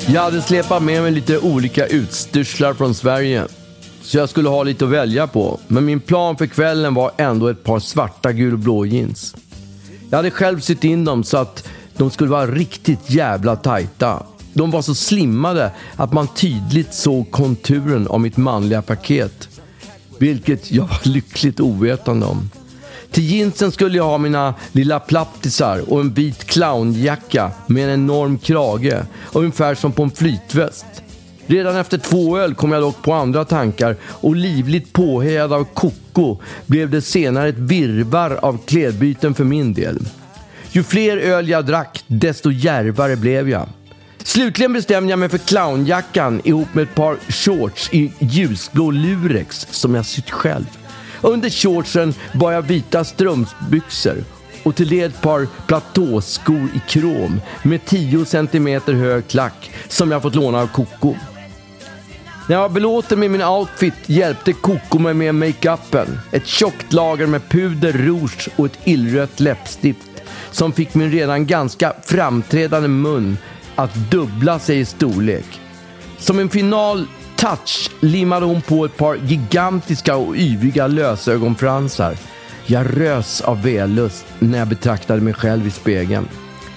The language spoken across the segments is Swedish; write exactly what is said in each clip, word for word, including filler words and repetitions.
Jag hade släpat med mig lite olika utstyrslar från Sverige, så jag skulle ha lite att välja på. Men min plan för kvällen var ändå ett par svarta gul och blå jeans. Jag hade själv sytt in dem så att de skulle vara riktigt jävla tajta. De var så slimmade att man tydligt såg konturen av mitt manliga paket, vilket jag var lyckligt ovetande om. Till jeansen skulle jag ha mina lilla plattisar och en vit clownjacka med en enorm krage, ungefär som på en flytväst. Redan efter två öl kom jag dock på andra tankar, och livligt påhejad av Koko blev det senare ett virvar av klädbyten för min del. Ju fler öl jag drack, desto djärvare blev jag. Slutligen bestämde jag mig för clownjackan ihop med ett par shorts i ljusblå lurex som jag sytt själv. Under shortsen bar jag vita strumpbyxor och till det ett par platåskor i krom med tio centimeter hög klack som jag fått låna av Koko. När jag var belåten med min outfit hjälpte Koko mig med make-upen. Ett tjockt lager med puder, rouge och ett illrött läppstift som fick min redan ganska framträdande mun att dubbla sig i storlek. Som en final touch limmade hon på ett par gigantiska och yviga lösögonfransar. Jag rös av vällust när jag betraktade mig själv i spegeln.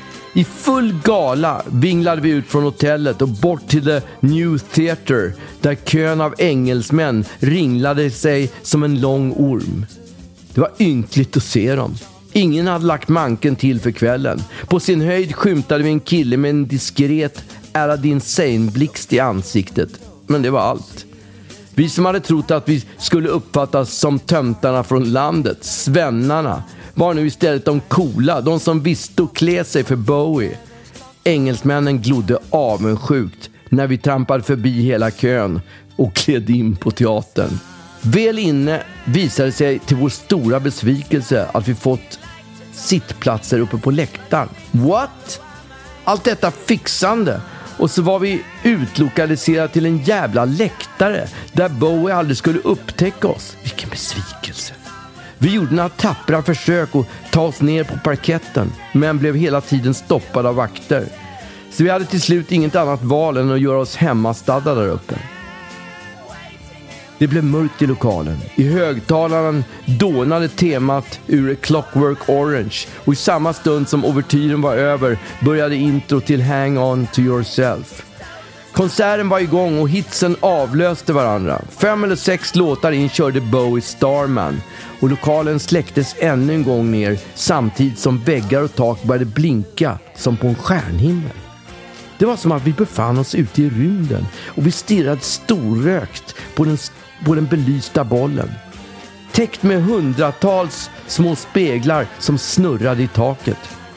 I full gala vinglade vi ut från hotellet och bort till The New Theatre, där kön av engelsmän ringlade sig som en lång orm. Det var ynkligt att se dem. Ingen hade lagt manken till för kvällen. På sin höjd skymtade vi en kille med en diskret Aladdin Sane-blixt i ansiktet. Men det var allt. Vi som hade trott att vi skulle uppfattas som tömtarna från landet, svennarna, var nu istället de coola, de som visste att klä sig för Bowie. Engelsmännen glodde avundsjukt när vi trampade förbi hela kön och klädde in på teatern. Väl inne visade sig till vår stora besvikelse att vi fått sittplatser uppe på läktaren. What? Allt detta fixande. Och så var vi utlokaliserade till en jävla läktare där Bowie aldrig skulle upptäcka oss. Vilken besvikelse. Vi gjorde några tappra försök att ta oss ner på parketten, men blev hela tiden stoppade av vakter. Så vi hade till slut inget annat val än att göra oss hemmastadda där uppe. Det blev mörkt i lokalen. I högtalaren dånade temat ur Clockwork Orange, och i samma stund som ouvertyren var över började intro till Hang On To Yourself. Konserten var igång och hitsen avlöste varandra. Fem eller sex låtar in körde Bowie Starman, och lokalen släcktes ännu en gång ner samtidigt som väggar och tak började blinka som på en stjärnhimmel. Det var som att vi befann oss ute i rymden och vi stirrade storrökt på den, på den belysta bollen. Täckt med hundratals små speglar som snurrade i taket.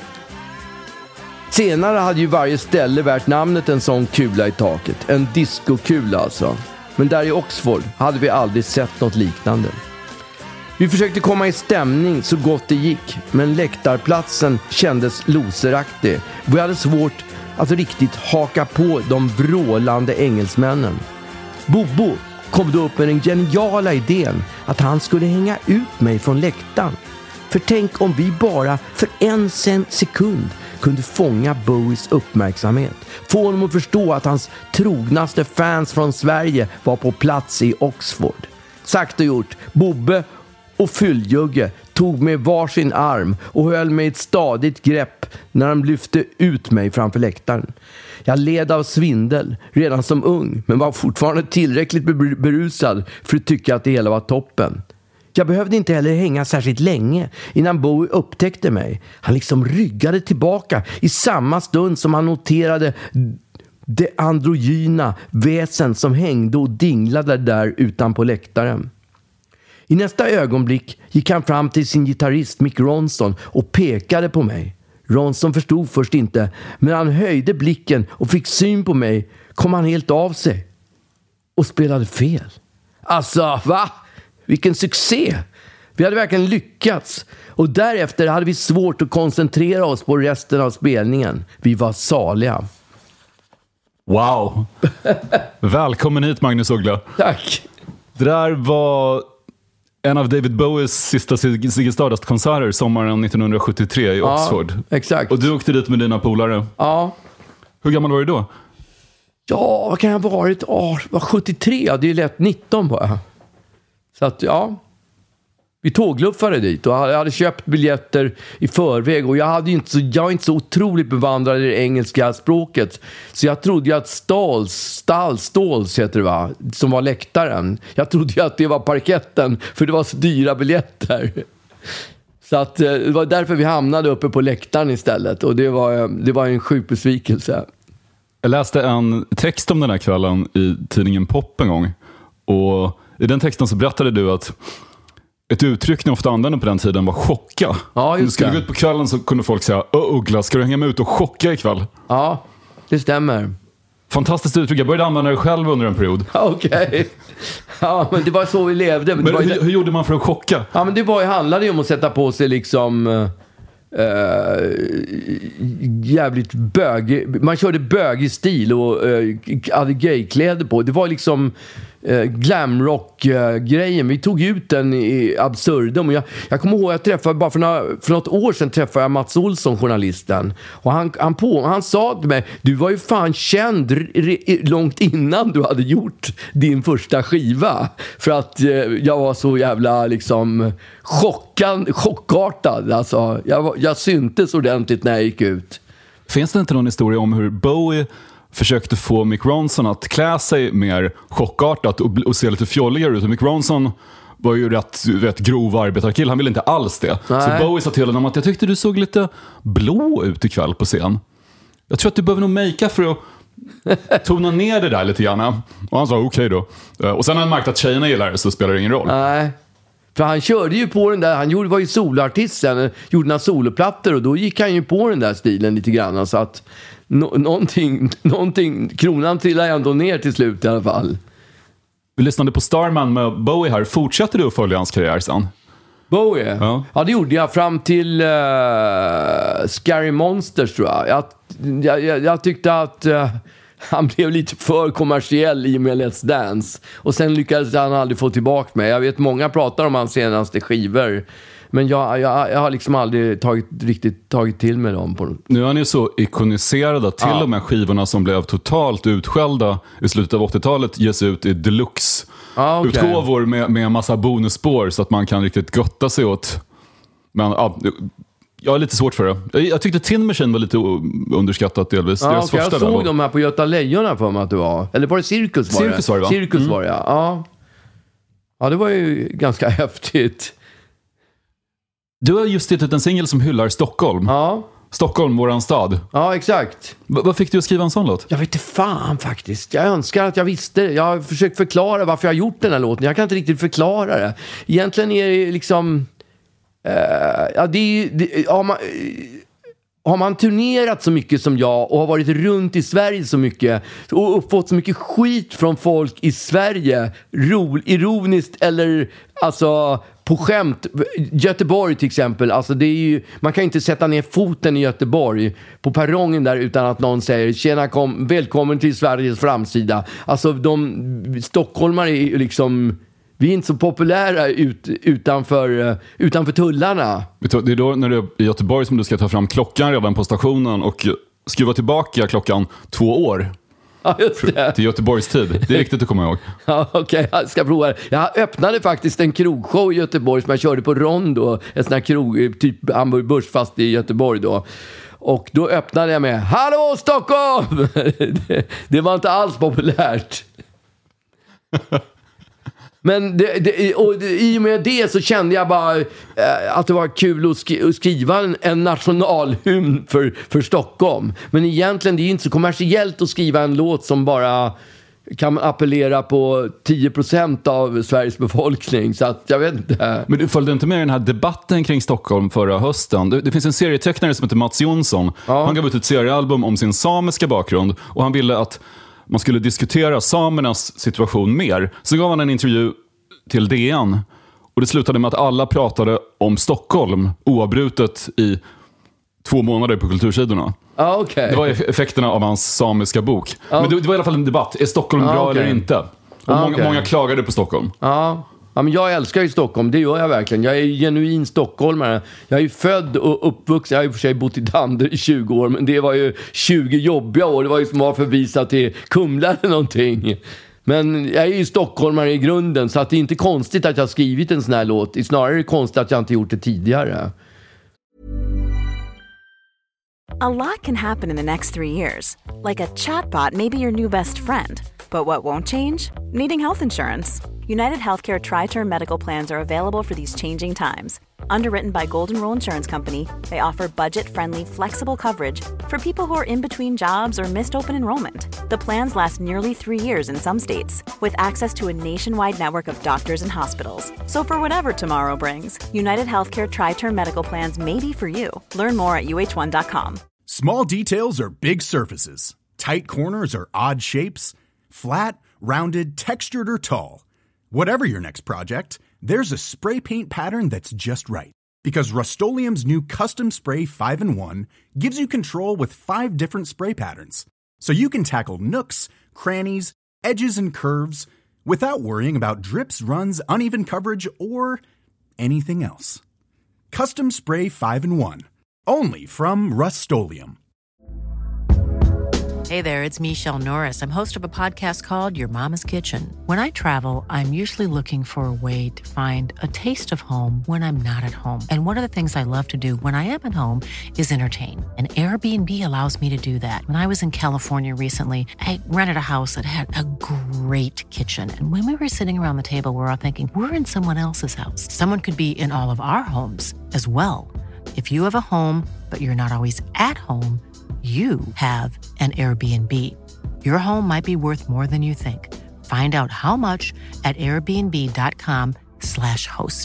Senare hade ju varje ställe värt namnet en sån kula i taket. En discokula alltså. Men där i Oxford hade vi aldrig sett något liknande. Vi försökte komma i stämning så gott det gick, men läktarplatsen kändes loseraktig. Vi hade svårt att riktigt haka på de vrålande engelsmännen. Bobo kom då upp med den geniala idén att han skulle hänga ut mig från läktaren. För tänk om vi bara för en sekund kunde fånga Bowies uppmärksamhet. Få honom att förstå att hans trognaste fans från Sverige var på plats i Oxford. Sagt och gjort, Bobbe och Fylljugge tog mig varsin arm och höll mig ett stadigt grepp när de lyfte ut mig framför läktaren. Jag led av svindel redan som ung, men var fortfarande tillräckligt berusad för att tycka att det hela var toppen. Jag behövde inte heller hänga särskilt länge innan Bowie upptäckte mig. Han liksom ryggade tillbaka i samma stund som han noterade det androgyna väsen som hängde och dinglade där utanpå läktaren. I nästa ögonblick gick han fram till sin gitarrist Mick Ronson och pekade på mig. Ronson förstod först inte, men han höjde blicken och fick syn på mig. Kom han helt av sig och spelade fel. Alltså, va? Vilken succé! Vi hade verkligen lyckats. Och därefter hade vi svårt att koncentrera oss på resten av spelningen. Vi var saliga. Wow! Välkommen hit, Magnus Uggla. Tack! Det där var en av David Bowies sista Ziggy Stardust-konserter sommaren nittonhundrasjuttiotre i Oxford. Ja, exakt. Och du åkte dit med dina polare. Ja. Hur gammal var du då? Ja, vad kan jag ha varit? Åh, var sjuttiotre, det är lätt nitton bara. Så att, ja. Vi tågluffade dit och jag hade köpt biljetter i förväg och jag, hade inte så, jag är inte så otroligt bevandrad i det engelska språket. Så jag trodde ju att Stals, Stall, Ståls heter det va, som var läktaren. Jag trodde ju att det var parketten för det var så dyra biljetter. Så att det var därför vi hamnade uppe på läktaren istället och det var, det var en sjuk besvikelse. Jag läste en text om den här kvällen i tidningen Pop en gång och i den texten så berättade du att ett uttryck ni ofta använde på den tiden var chocka. Ja, just du skulle det. gå ut på kvällen så kunde folk säga Uggla, ska du hänga med ut och chocka ikväll? Ja, det stämmer. Fantastiskt uttryck. Jag började använda det själv under en period. Okej. Okay. Ja, men det var så vi levde. Men, men det var hur, ju... hur gjorde man för att chocka? Ja, men det var ju, handlade ju om att sätta på sig liksom äh, jävligt bög. Man körde bögig stil och äh, hade gaykläder på. Det var liksom äh, glamrock-grejen. Vi tog ut den i absurdum. Jag, jag kommer ihåg att jag träffade, bara för, några, för något år sedan träffade jag Mats Olsson, journalisten. Och han, han, på, han sa till mig, du var ju fan känd re, långt innan du hade gjort din första skiva. För att eh, jag var så jävla liksom chockan, chockartad. Alltså, jag, var, jag syntes ordentligt när jag gick ut. Finns det inte någon historia om hur Bowie försökte få Mick Ronson att klä sig mer chockartat och, och se lite fjolligare ut? Och Mick Ronson var ju rätt, rätt grov arbetarkill. Han ville inte alls det. Nej. Så Bowie sa till honom att jag tyckte du såg lite blå ut ikväll på scen. Jag tror att du behöver nog makea för att tona ner det där lite grann. Och han sa okej okay då. Och sen har han märkt att tjejerna gillar det så spelar det ingen roll. Nej. För han körde ju på den där, han gjorde, var ju soloartist sen, gjorde några soloplattor och då gick han ju på den där stilen lite grann. Så att no, någonting, någonting, kronan trillade ändå ner till slut i alla fall. Vi lyssnade på Starman med Bowie här. Fortsatte du att följa hans karriär sen? Bowie? Ja, ja det gjorde jag fram till uh, Scary Monsters tror jag. Jag, jag, jag, jag tyckte att uh, han blev lite för kommersiell i med Let's Dance. Och sen lyckades han aldrig få tillbaka mig. Jag vet många pratar om hans senaste skivor. Men jag, jag, jag har liksom aldrig tagit, riktigt tagit till med dem. På. Nu är han ju så ikoniserad att till ja. och med skivorna som blev totalt utskällda i slutet av åttiotalet ges ut i deluxe ah, okay. utgåvor med, med en massa bonusspår så att man kan riktigt gotta sig åt. Men ja, jag är lite svårt för det. Jag, jag tyckte Tin Machine var lite underskattat delvis. Ja, okay. Jag såg dem här på Göta Lejon för mig att det var. Eller var det Cirkus var det? Cirkus var det, va? Cirkus mm. var det, ja. ja. Ja, det var ju ganska häftigt. Du har just gett ut en singel som hyllar Stockholm. Ja. Stockholm, våran stad. Ja, exakt. V- vad fick du att skriva en sån låt? Jag vet inte fan faktiskt. Jag önskar att jag visste det. Jag har försökt förklara varför jag har gjort den här låten. Jag kan inte riktigt förklara det. Egentligen är det liksom... Uh, ja, det är det, har, man, har man turnerat så mycket som jag och har varit runt i Sverige så mycket och fått så mycket skit från folk i Sverige, ro, ironiskt eller alltså på skämt. Göteborg till exempel, alltså det är ju, man kan inte sätta ner foten i Göteborg på perrongen där utan att någon säger tjena, kom, välkommen till Sveriges framsida. Alltså de stockholmare är ju liksom, vi är inte så populära ut, utanför, utanför tullarna. Det är då när det är i Göteborg som du ska ta fram klockan redan på stationen och skruva tillbaka klockan två år. Ja, just det. Till Göteborgs tid. Det är viktigt att komma ihåg. Ja, okej, okay, jag ska prova det. Jag öppnade faktiskt en krogshow i Göteborg som jag körde på Rondo. En sån här krog, typ Hamburg Börs fast i Göteborg då. Och då öppnade jag med hallå Stockholm! det, det var inte alls populärt. Men det, det, och det, i och med det så kände jag bara äh, att det var kul att, sk- att skriva en, en nationalhymn för, för Stockholm. Men egentligen det är inte så kommersiellt att skriva en låt som bara kan appellera på tio procent av Sveriges befolkning. Så att jag vet inte. Men du följde inte med i den här debatten kring Stockholm förra hösten? Det, det finns en serietecknare som heter Mats Jonsson. Ja. Han gav ut ett seriealbum om sin samiska bakgrund och han ville att man skulle diskutera samernas situation mer. Så gav han en intervju till D N och det slutade med att alla pratade om Stockholm oavbrutet i två månader på kultursidorna. Ah, okay. Det var effekterna av hans samiska bok. Ah. Men det, det var i alla fall en debatt. Är Stockholm ah, bra okay. eller inte? Och ah, många, okay. många klagade på Stockholm. Ja, Ja, men jag älskar ju Stockholm, det gör jag verkligen. Jag är ju genuin stockholmare. Jag är ju född och uppvuxen. Jag har ju för sig bott i Danderyd i tjugo år, men det var ju tjugo jobbiga år. Det var ju som att förvisa till Kumla eller någonting. Men jag är ju stockholmare i grunden, så att det är inte konstigt att jag har skrivit en sån här låt. Det är snarare konstigt att jag inte gjort det tidigare. A lot can happen in the next three years. Like a chatbot may be your new best friend. But what won't change? Needing health insurance. United Healthcare Tri-Term Medical Plans are available for these changing times. Underwritten by Golden Rule Insurance Company, they offer budget-friendly, flexible coverage for people who are in between jobs or missed open enrollment. The plans last nearly three years in some states, with access to a nationwide network of doctors and hospitals. So for whatever tomorrow brings, United Healthcare Tri-Term Medical Plans may be for you. Learn more at U H one dot com. Small details are big surfaces. Tight corners are odd shapes. Flat, rounded, textured, or tall. Whatever your next project, there's a spray paint pattern that's just right. Because Rust-Oleum's new Custom Spray five in one gives you control with five different spray patterns. So you can tackle nooks, crannies, edges, and curves without worrying about drips, runs, uneven coverage, or anything else. Custom Spray five in one. Only from Rust-Oleum. Hey there, it's Michelle Norris. I'm host of a podcast called Your Mama's Kitchen. When I travel, I'm usually looking for a way to find a taste of home when I'm not at home. And one of the things I love to do when I am at home is entertain. And Airbnb allows me to do that. When I was in California recently, I rented a house that had a great kitchen. And when we were sitting around the table, we were all thinking, we're in someone else's house. Someone could be in all of our homes as well. If you have a home, but you're not always at home, you have an Airbnb. Your home might be worth more than you think. Find out how much at airbnb.com slash host.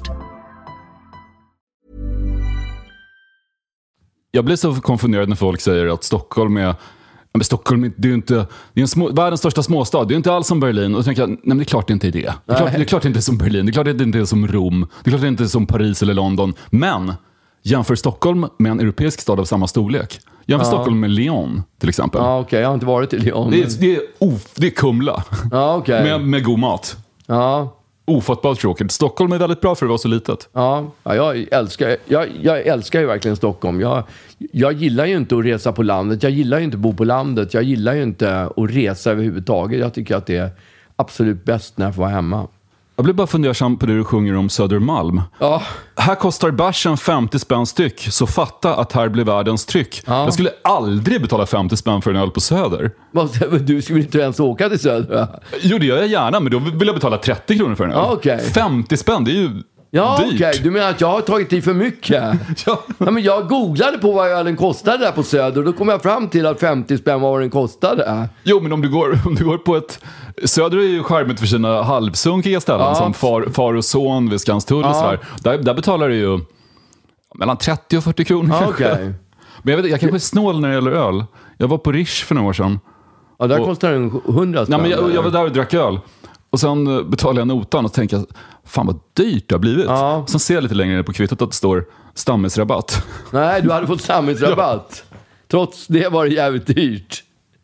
Jag blir så konfunderad när folk säger att Stockholm är... Men Stockholm, det är ju inte... Det är en små, världens största småstad. Det är inte alls som Berlin. Och så tänker jag, nej men det är klart det inte är det. Det är klart, det är klart det inte är som Berlin. Det är klart det inte är som Rom. Det är klart det inte är som Paris eller London. Men... jämför Stockholm med en europeisk stad av samma storlek. Jämför ja. Stockholm med Lyon till exempel. Ja, okej. Okay. Jag har inte varit i Lyon. Det är, det är, oh, det är Kumla. Ja, okay. med, med god mat. Ja. Ofattbart tråkigt. Stockholm är väldigt bra för att vara så litet. Ja, ja jag, älskar, jag, jag älskar ju verkligen Stockholm. Jag, jag gillar ju inte att resa på landet. Jag gillar ju inte att bo på landet. Jag gillar ju inte att resa överhuvudtaget. Jag tycker att det är absolut bäst när jag får vara hemma. Jag blir bara fundersam på det du sjunger om Södermalm. Ja. Här kostar bärsen femtio spänn styck, så fatta att här blir världens tryck. Ja. Jag skulle aldrig betala femtio spänn för en öl på Söder. Du skulle inte ens åka till Söder? Jo, det gör jag gärna, men då vill jag betala trettio kronor för en öl. Ja, okay. femtio spänn, det är ju ja, dyrt. Okej. Okay. Du menar att jag har tagit i för mycket? ja. Ja, men jag googlade på vad ölen kostade där på Söder, och då kom jag fram till att femtio spänn var vad den kostade. Jo, men om du går, om du går på ett... Söder är ju skärmet för sina halvsunkiga ställen, ja. Som far, far och son vid Skanstull och ja. där, där betalar du ju mellan trettio och fyrtio kronor. Ja, okay. Men jag, vet, jag kanske är snål när det gäller öl. Jag var på Rish för några år sedan. Ja, där och, kostar den hundra spänn. Nej, men jag, jag var där och drack öl. Och sen betalade jag notan och tänkte, fan vad dyrt det har blivit. Ja. Sen ser jag lite längre ner på kvittot att det står stammisrabatt. Nej, du hade fått stammisrabatt. Ja. Trots det var det jävligt dyrt.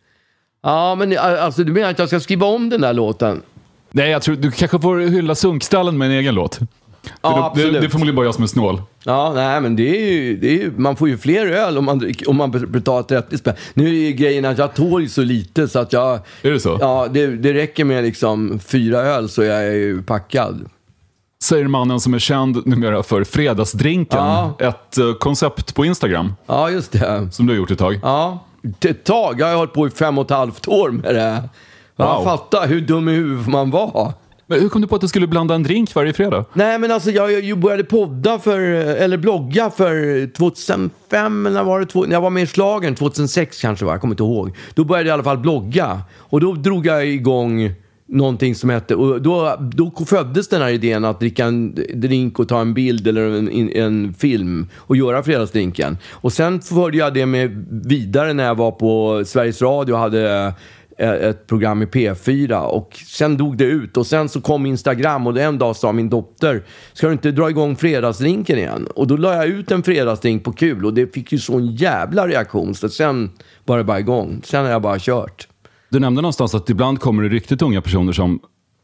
Ja, men alltså, du menar att jag ska skriva om den där låten? Nej, jag tror du kanske får hylla Sunkstallen med en egen låt. Ja, det, det, det är förmodligen bara jag som är snål. Ja, nej, men det är ju, det är ju, man får ju fler öl om man, om man betalar trettio spänn. Nu är ju grejen att jag tål så lite så att jag... Är det så? Ja, det, det räcker med liksom fyra öl så jag är ju packad. Säger mannen som är känd numera för Fredagsdrinken. Ja. Ett uh, koncept på Instagram. Ja, just det. Som du har gjort ett tag. Ja, ett tag. Jag har hållit på i fem och ett halvt år med det. Jag wow. fattar hur dum i huvudet man var. Men hur kom du på att du skulle blanda en drink varje fredag? Nej, men alltså jag, jag började podda för, eller blogga för tjugohundrafem, eller var det två, när jag var med i Slagen, tjugohundrasex kanske var, jag kommer inte ihåg. Då började jag i alla fall blogga. Och då drog jag igång någonting som hette, och då, då föddes den här idén att dricka en drink och ta en bild eller en, en film och göra fredagsdrinken. Och sen förde jag det med vidare när jag var på Sveriges Radio och hade ett program i P fyra, och sen dog det ut, och sen så kom Instagram, och en dag sa min dotter, ska du inte dra igång fredagsdrinken igen? Och då la jag ut en fredagsdrink på kul, och det fick ju så en jävla reaktion, så sen var det bara igång. Sen har jag bara kört. Du nämnde någonstans att ibland kommer det riktigt unga personer som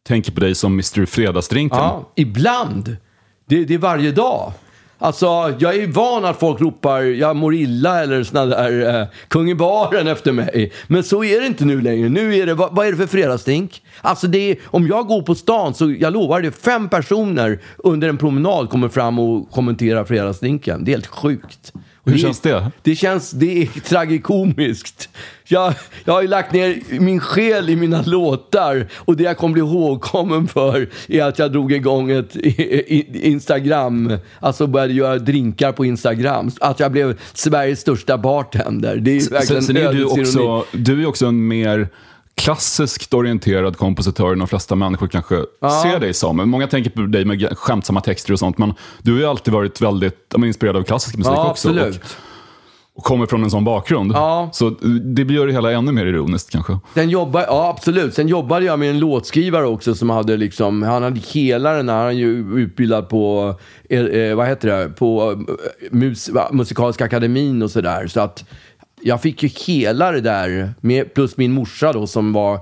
tänker på dig som mister Fredagsdrinken. Ja, ibland. Det, det är varje dag. Alltså, jag är van att folk ropar jag mår illa eller såna där eh, kung i baren efter mig. Men så är det inte nu längre. Nu är det, vad, vad är det för fredagsdrink? Alltså, det är, om jag går på stan så jag lovar det fem personer under en promenad kommer fram och kommenterar fredagsdrinken. Det är helt sjukt. Hur det, känns det? Det känns, det är tragikomiskt. Jag, jag har ju lagt ner min själ i mina låtar och det jag kommer bli ihågkommen för är att jag drog igång ett Instagram, alltså började göra drinkar på Instagram, att jag blev Sveriges största bartender. Det är verkligen sen, sen är du också, du är också en mer klassiskt orienterad kompositör än de flesta människor kanske ja. ser dig som. Många tänker på dig med skämtsamma texter och sånt, men du har ju alltid varit väldigt inspirerad av klassisk musik ja, också. Absolut. Och, och kommer från en sån bakgrund. Ja. Så det gör det hela ännu mer ironiskt kanske. Sen jobbar, ja, absolut. Sen jobbade jag med en låtskrivare också som hade liksom, han hade hela den här, han är ju utbildad på eh, vad heter det, på eh, mus, Musikaliska akademin och sådär. Så att jag fick ju hela det där, med, plus min morsa då som var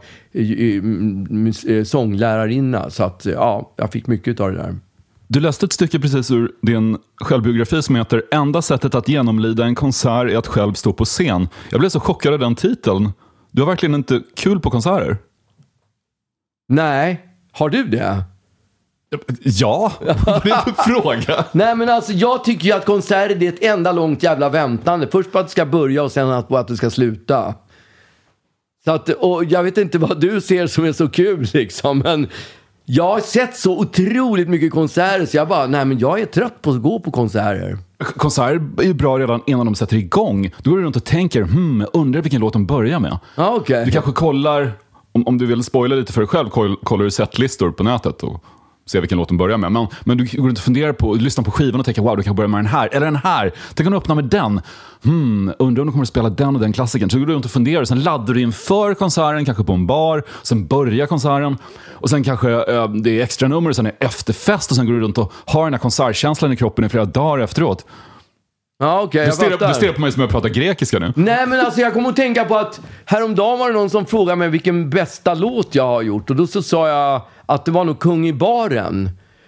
eh, eh, sånglärarinna. Så att ja, jag fick mycket av det där. Du läste ett stycke precis ur din självbiografi som heter Enda sättet att genomlida en konsert är att själv stå på scen. Jag blev så chockad av den titeln. Du har verkligen inte kul på konserter? Nej, har du det? Ja, vad är det för fråga? Nej, men alltså jag tycker ju att konserter är ett enda långt jävla väntande. Först på att det ska börja och sen på att det ska sluta. Så att, och jag vet inte vad du ser som är så kul liksom, men jag har sett så otroligt mycket konserter så jag bara, nej men jag är trött på att gå på konserter. Konserter är ju bra redan innan de sätter igång. Då går du runt och tänker, hmm, undrar vilken låt de börjar med. Ah, okay. Du kanske kollar, om, om du vill spoila lite för dig själv, kollar du setlistor på nätet och se vilken låt de börjar med. Men, men du går inte och funderar på, lyssna på skivan och tänker, wow, du kan börja med den här, eller den här. Tänk om du öppnar med den. Hmm, undrar om du kommer att spela den och den klassiken. Så går du runt och funderar, sen laddar du inför konserten, kanske på en bar, sen börjar konserten, och sen kanske äh, det är extra nummer, och sen är efterfest, och sen går du runt och har den här konsertkänslan i kroppen i flera dagar efteråt. Ja, okay, du, stirrar, du stirrar på mig som jag pratar grekiska nu. Nej, men alltså jag kommer att tänka på att häromdagen var det någon som frågade mig vilken bästa låt jag har gjort. Och då så sa jag att det var nog Kung i baren.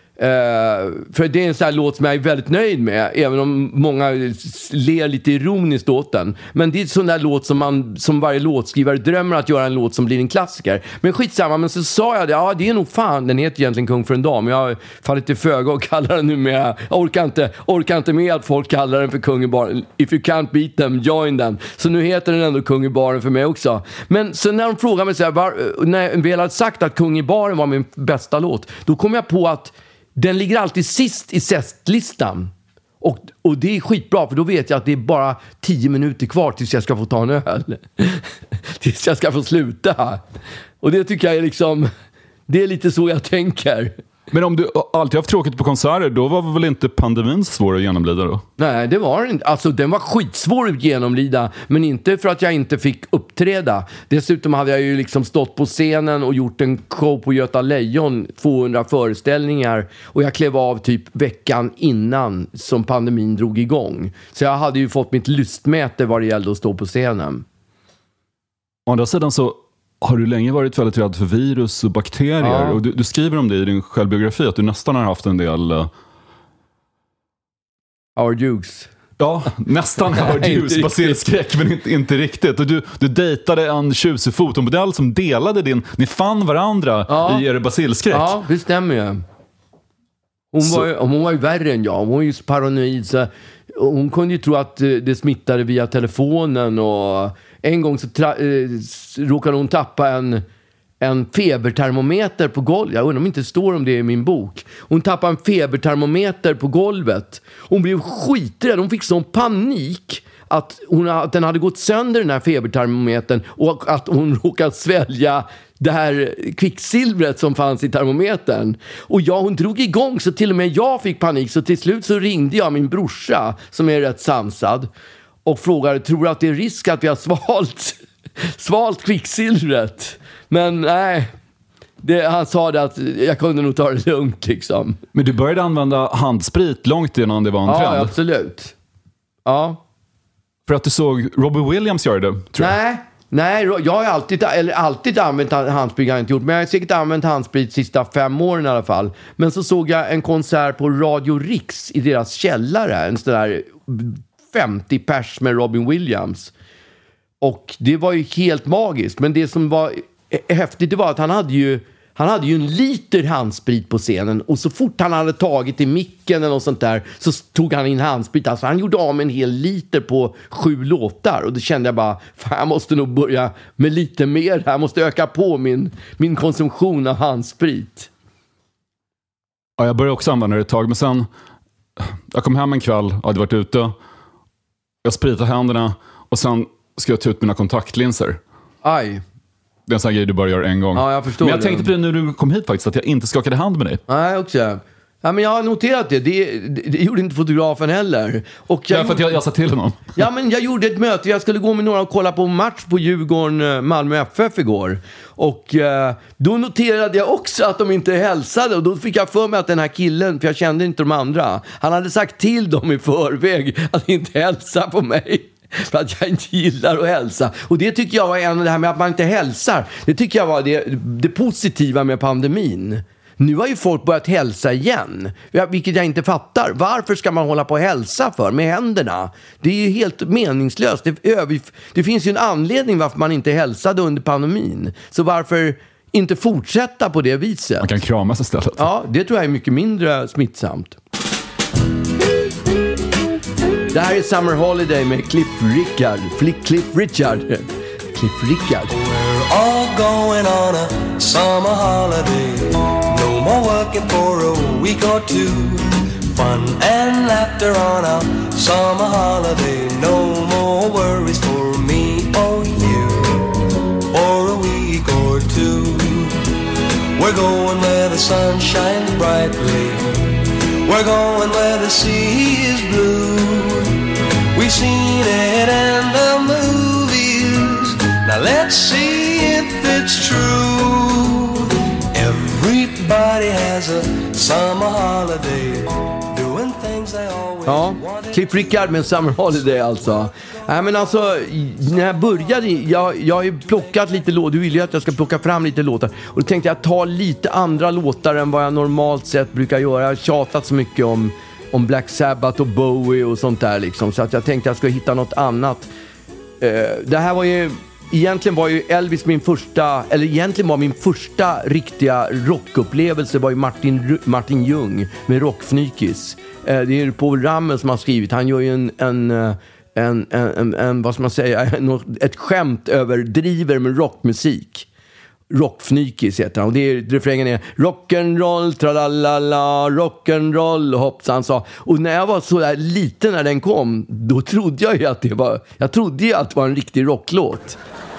Uh, för det är en sån här låt som jag är väldigt nöjd med, även om många ler lite ironiskt åt den. Men det är en sån där låt som man, som varje låtskrivare drömmer att göra en låt som blir en klassiker. Men skitsamma, men så sa jag det, ja det är nog fan, den heter egentligen Kung för en dag, men jag har fallit till föga och kallar den nu med, jag orkar inte, orkar inte med att folk kallar den för Kung i baren. If you can't beat them, join den. Så nu heter den ändå Kung i baren för mig också. Men så när de frågar mig så här, var, när vi hade sagt att Kung i baren var min bästa låt, då kom jag på att den ligger alltid sist i sästlistan. Och, och det är skitbra, för då vet jag att det är bara tio minuter kvar tills jag ska få ta en öl. Tills jag ska få sluta. Och det tycker jag är liksom, det är lite så jag tänker. Men om du alltid haft tråkigt på konserter, då var väl inte pandemin svår att genomlida då? Nej, det var inte. Alltså den var skitsvår att genomlida, men inte för att jag inte fick uppträda. Dessutom hade jag ju liksom stått på scenen och gjort en show på Göta Lejon, tvåhundra föreställningar, och jag klev av typ veckan innan som pandemin drog igång. Så jag hade ju fått mitt lystmäte vad det gällde att stå på scenen. Å andra sidan så har du länge varit väldigt rädd för virus och bakterier. Ja. Och du, du skriver om det i din självbiografi att du nästan har haft en del... Uh... Our Dukes. Ja, nästan Our Dukes. Basilskräck, men inte, inte riktigt. Och du, du dejtade en tjusig fotomodell som delade din... Ni fann varandra ja. i er basilskräck. Ja, det stämmer ju. Hon var ju, hon var ju värre än jag. Hon var ju så paranoid. Så hon kunde ju tro att det smittade via telefonen, och en gång så tra- eh, råkade hon tappa en, en febertermometer på golvet. Jag undrar om det inte står om det i min bok. Hon tappade en febertermometer på golvet. Hon blev skiträdd. Hon fick sån panik att, hon, att den hade gått sönder, den här febertermometern, och att hon råkade svälja det här kvicksilvret som fanns i termometern. Och ja, hon drog igång så till och med jag fick panik. Så till slut så ringde jag min brorsa som är rätt sansad och frågade, tror du att det är risk att vi har svalt, svalt kvicksilvret? Men nej, det, han sa det att jag kunde nog ta det lugnt liksom. Men du började använda handsprit långt innan det var en ja, trend? Ja, absolut. Ja. För att du såg Robbie Williams göra det, tror jag. Nej, Nej, jag har alltid, eller alltid använt handsprit, jag har inte gjort, men jag har säkert använt handsprit de sista fem åren i alla fall. Men så såg jag en konsert på Radio Riks i deras källare, en sån där femtio pers med Robin Williams. Och det var ju helt magiskt, men det som var häftigt det var att han hade ju Han hade ju en liter handsprit på scenen och så fort han hade tagit i micken eller något sånt där så tog han in handsprit. Alltså han gjorde av med en hel liter på sju låtar och då kände jag bara, fan jag måste nog börja med lite mer. Jag måste öka på min, min konsumtion av handsprit. Ja, jag började också använda det ett tag, men sen jag kom hem en kväll, jag hade varit ute, jag spritade händerna och sen ska jag ta ut mina kontaktlinser. Aj. Det är en sån här grej du bara gör en gång. Ja, jag förstår. Men jag det. tänkte på det när du kom hit faktiskt, att jag inte skakade hand med dig. Nej, också. Ja, men jag har noterat det. Det, det, det gjorde inte fotografen heller. Och jag ja, för att jag, jag sa till honom. Ja, men jag gjorde ett möte. Jag skulle gå med några och kolla på match på Djurgården Malmö F F igår. Och eh, då noterade jag också att de inte hälsade. Och då fick jag för mig att den här killen, för jag kände inte de andra, han hade sagt till dem i förväg att inte hälsa på mig. För att jag inte gillar att hälsa. Och det tycker jag var en av det här med att man inte hälsar. Det tycker jag var det, det positiva med pandemin. Nu har ju folk börjat hälsa igen. Vilket jag inte fattar. Varför ska man hålla på att hälsa för med händerna? Det är ju helt meningslöst. Det, det finns ju en anledning varför man inte hälsade under pandemin. Så varför inte fortsätta på det viset? Man kan kramas istället. Ja, det tror jag är mycket mindre smittsamt. Det här är Summer Holiday med Cliff Richard. Cliff Richard. Cliff Richard. We're all going on a summer holiday. No more working for a week or two. Fun and laughter on a summer holiday. No more worries for me or you. For a week or two. We're going where the sun shines brightly. We're going where the sea is blue. We've seen it in the movies. Now let's see if it's true. Everybody has a summer holiday. Doing things they always Ja, Cliff Richard med Summer Holiday alltså. Nej, men alltså, när jag började, jag, jag har ju plockat lite låtar. Du vill ju att jag ska plocka fram lite låtar. Och då tänkte jag ta lite andra låtar än vad jag normalt sett brukar göra. Jag har tjatat så mycket om, om Black Sabbath och Bowie och sånt där liksom. Så att jag tänkte att jag skulle hitta något annat. Uh, det här var ju, egentligen var ju Elvis min första, eller egentligen var min första riktiga rockupplevelse var ju Martin, Martin Ljung med Rockfnykis. Uh, det är Paul Ramel som har skrivit. Han gör ju en... en uh, En, en, en, en, vad ska man säga, ett skämt över driver med rockmusik. Rockfnykis heter han. Och det är, refrängen är rock'n'roll, tralalala, rock'n'roll, hoppsan sa. Och när jag var så där liten när den kom, då trodde jag ju att det var, jag trodde ju att det var en riktig rocklåt.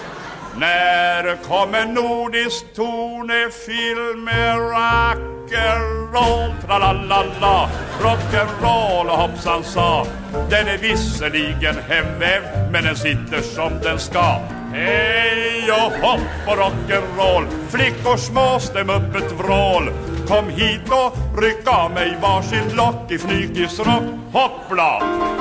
När kommer nordisk tonefilm med rock'n'roll, tralalala, rock'n'roll och hoppsan sa. Den är visserligen hemvävd, men den sitter som den ska. Hej och hopp och rock'n'roll, flickor små, stäm upp ett vrål. Kom hit och ryck av mig varsin lock i fnykisrock, hoppla!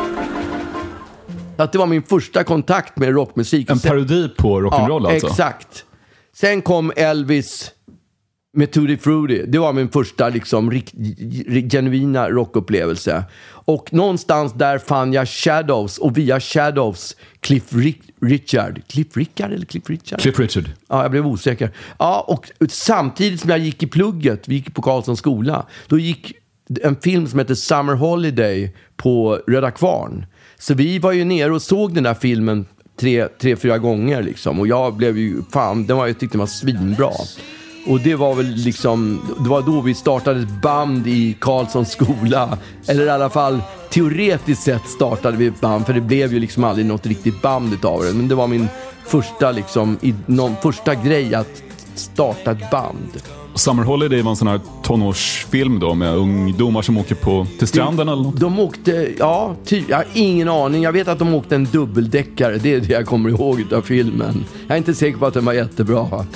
Att det var min första kontakt med rockmusik. En parodi på rock'n'roll ja, alltså? Exakt. Sen kom Elvis med Tutti Frutti. Det var min första liksom rikt, genuina rockupplevelse. Och någonstans där fann jag Shadows. Och via Shadows Cliff Richard. Cliff Richard eller Cliff Richard? Cliff Richard. Ja, jag blev osäker. Ja, och samtidigt som jag gick i plugget, vi gick på Karlssons skola, då gick en film som heter Summer Holiday på Röda Kvarn. Så vi var ju nere och såg den där filmen tre, tre fyra gånger liksom. Och jag blev ju, fan, den var, jag tyckte den var svinbra. Och det var väl liksom, det var då vi startade ett band i Karlssons skola. Eller i alla fall, teoretiskt sett startade vi ett band. För det blev ju liksom aldrig något riktigt band utav det. Men det var min första liksom, i, någon första grej att starta ett band. Summer Holiday var en sån här tonårsfilm då med ungdomar som åker på till stranden eller något. De åkte, ja, ty, jag har ingen aning. Jag vet att de åkte en dubbeldäckare. Det är det jag kommer ihåg av filmen. Jag är inte säker på att den var jättebra.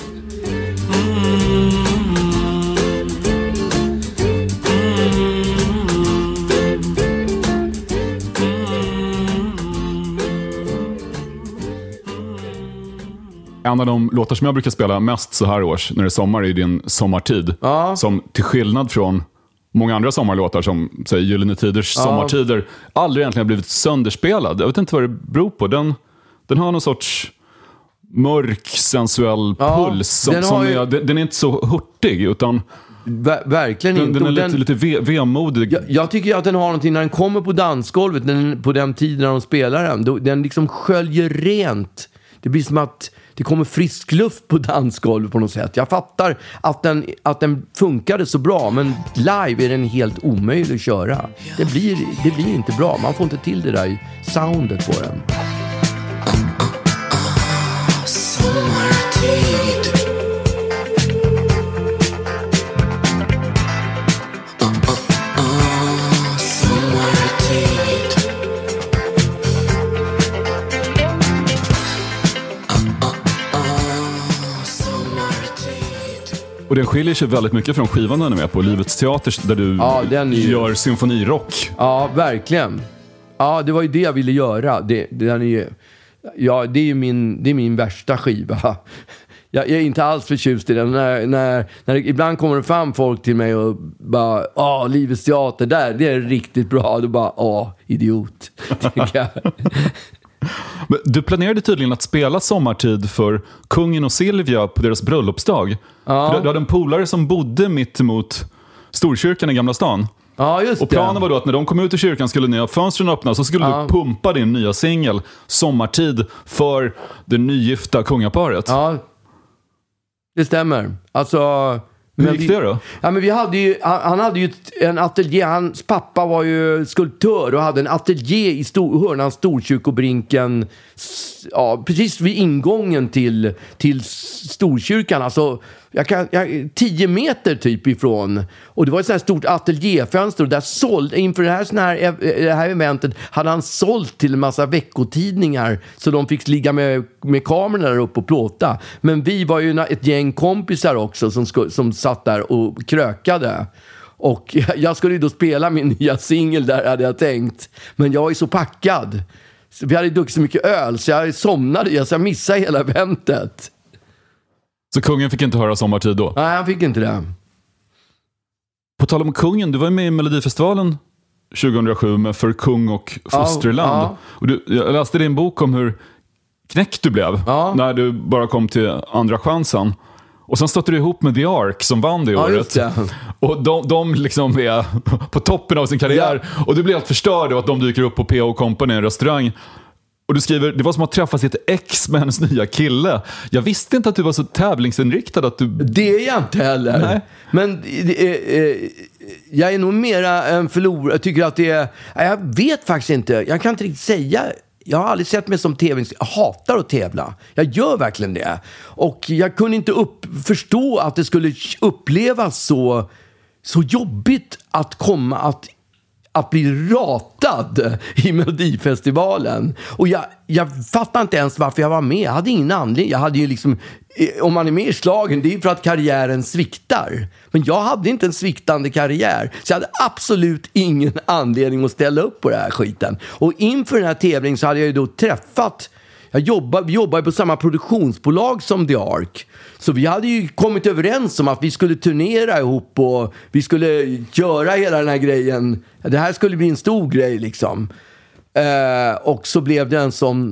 en av de låtar som jag brukar spela mest så här års när det är sommar är din Sommartid. Ja. Som till skillnad från många andra sommarlåtar som säger Gyllene Tiders Ja. Sommartider aldrig egentligen har blivit sönderspelad. Jag vet inte vad det beror på. Den, den har någon sorts mörk, sensuell Ja, puls. Som, den har som ju- är, den, den är inte så hurtig utan Ver- verkligen den, inte. den är Och lite, den- lite ve, vemodig. Jag, jag tycker att den har någonting när den kommer på dansgolvet, den, på den tiden när de spelar den. Då, den liksom sköljer rent. Det blir som att det kommer frisk luft på dansgolvet på något sätt. Jag fattar att den, att den funkade så bra, men live är den helt omöjlig att köra. Det blir, det blir inte bra. Man får inte till det där soundet på den. Och den skiljer sig väldigt mycket från skivan den är med på, Livets Teater, där du Ja, den är ju- gör symfonirock. Ja, verkligen. Ja, det var ju det jag ville göra. Det, den är ju, ja, det är ju min, det är min värsta skiva. Jag är inte alls förtjust i den. När, när, när det, ibland kommer det fram folk till mig och bara, åh, Livets Teater, där, det är riktigt bra. Då bara, åh, idiot. tänker jag. Men du planerade tydligen att spela Sommartid för kungen och Silvia på deras bröllopsdag. Ja. Du, du hade en polare som bodde mitt emot Storkyrkan i Gamla stan. Ja, just Och planen det. var då att när de kom ut i kyrkan skulle ni ha fönstren öppna, så skulle Ja. du pumpa din nya singel Sommartid för det nygifta kungaparet. Ja, det stämmer. Alltså... Hur men gick vi- det då? Ja, men vi hade ju, han, han hade ju ett, en ateljé. Hans pappa var ju skulptör och hade en ateljé i stor, hörnan Storkyrkobrinken. s- Ja, precis vid ingången till, till Storkyrkan. Alltså, jag kan, jag, tio meter typ ifrån. Och det var ett sånt här stort ateljéfönster. Och där såld, inför det här, sån här, ev- det här eventet hade han sålt till en massa veckotidningar. Så de fick ligga med, med kamerorna där uppe och plåta. Men vi var ju ett gäng kompisar också som, sku, som satt där och krökade. Och jag skulle ju då spela min nya singel där, hade jag tänkt. Men jag var ju så packad. Så vi hade druckit så mycket öl så jag somnade, så jag missade hela eventet. Så kungen fick inte höra Sommartid då? Nej, han fick inte det. På tal om kungen, du var med i Melodifestivalen tjugohundrasju med För kung och fosterland. Ja, ja. Och du, jag läste din bok om hur knäckt du blev Ja. när du bara kom till andra chansen. Och sen stötte du ihop med The Ark som vann det Ja, året. just det. Och de, de liksom är på toppen av sin karriär. Och du blir helt förstörd av att de dyker upp på P O Company, en restaurang. Och du skriver, det var som att träffa sitt ex med hennes nya kille. Jag visste inte att du var så tävlingsinriktad att du... Det är jag inte heller. Nej. Men eh, eh, jag är nog mera en förlorare. Jag tycker att det är... Jag vet faktiskt inte. Jag kan inte riktigt säga. Jag har aldrig sett mig som tävlings... Jag hatar att tävla. Jag gör verkligen det. Och jag kunde inte upp, förstå att det skulle upplevas så, så jobbigt att komma att... att bli ratad i Melodifestivalen. Och jag, jag fattar inte ens varför jag var med. Jag hade ingen anledning. Jag hade ju liksom, eh, om man är med i slagen, det är ju för att karriären sviktar. Men jag hade inte en sviktande karriär. Så jag hade absolut ingen anledning att ställa upp på den här skiten. Och inför den här tävlingen så hade jag ju då träffat... Jag jobbar, vi jobbar på samma produktionsbolag som The Ark. Så vi hade ju kommit överens om att vi skulle turnera ihop och vi skulle göra hela den här grejen. Det här skulle bli en stor grej liksom. Eh, och så blev det en sån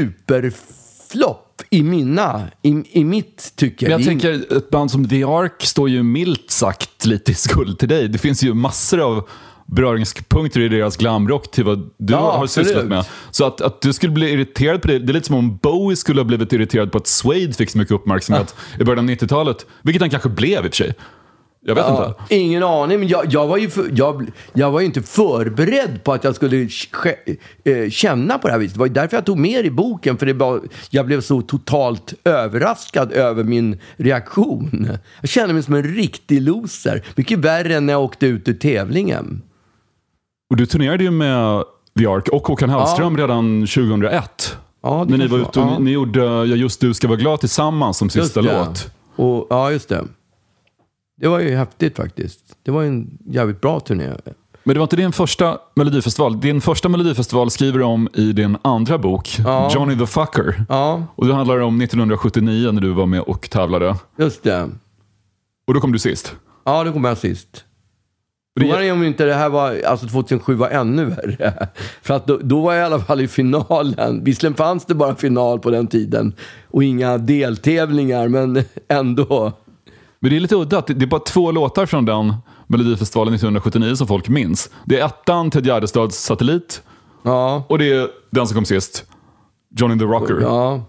superflopp i mina, i, i mitt tycke. Men jag Det är- tänker, ett band som The Ark står ju milt sagt lite i skuld till dig. Det finns ju massor av beröringspunkter i deras glamrock till vad du Ja, har sysslat absolut. med. Så att, att du skulle bli irriterad på det, det är lite som om Bowie skulle ha blivit irriterad på att Suede fick så mycket uppmärksamhet i början av nittiotalet. Vilket han kanske blev i och för sig. Jag vet Ja, inte. ingen aning, men jag, jag, var ju för, jag, jag var ju inte förberedd på att jag skulle sk- eh, känna på det här viset. Det var ju därför jag tog med i boken, för det var, jag blev så totalt överraskad över min reaktion. Jag kände mig som en riktig loser. Mycket värre än när jag åkte ut ur tävlingen. Och du turnerade ju med The Ark och Håkan Hellström redan tjugohundraett. Ja, det när ni kanske var ute och var- ja. ni, ni gjorde Ja just du ska vara glad tillsammans som sista Just det. låt. Och, ja, just det. Det var ju häftigt faktiskt. Det var ju en jävligt bra turné. Men det var inte din första Melodifestival. Din första Melodifestival skriver du om i din andra bok, ja. Johnny the Fucker. Ja. Och det handlar om nittonhundrasjuttionio när du var med och tävlade. Just det. Och då kom du sist. Ja, då kom jag sist. Frågan är om inte det här var, alltså tjugohundrasju var ännu värre. För att då, då var jag i alla fall i finalen. Visserligen fanns det bara final på den tiden och inga deltävlingar, men ändå. Men det är lite udda att det är bara två låtar från den Melodifestivalen nittonhundrasjuttionio som folk minns. Det är ettan till Gärdestads satellit. Ja. Och det är den som kom sist, Johnny the Rocker. Ja.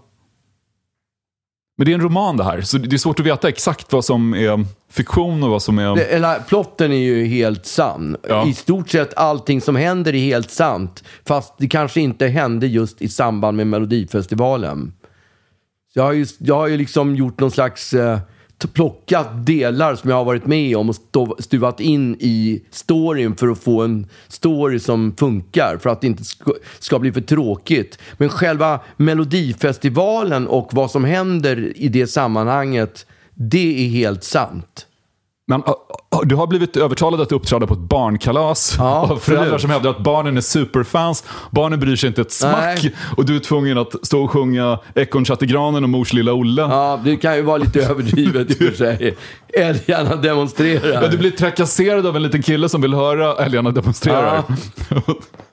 Men det är en roman det här, så det är svårt att veta exakt vad som är fiktion och vad som är... Det, eller, plotten är ju helt sann. Ja. I stort sett allting som händer är helt sant. Fast det kanske inte hände just i samband med Melodifestivalen. Så jag har ju, jag har ju liksom gjort någon slags... Eh, plockat delar som jag har varit med om och stå, stuvat in i storyn för att få en story som funkar, för att det inte ska, ska bli för tråkigt. Men själva Melodifestivalen och vad som händer i det sammanhanget, det är helt sant. Men du har blivit övertalad att uppträda på ett barnkalas ja, av föräldrar som hävdar att barnen är superfans. Barnen bryr sig inte ett smack. Nej. Och du är tvungen att stå och sjunga Ekorrchatt i granen och Mors lilla Olle. Ja, det kan ju vara lite överdrivet i och för sig. Älgarna demonstrerar. Ja, du blir trakasserad av en liten kille som vill höra älgarna demonstrerar. Ja.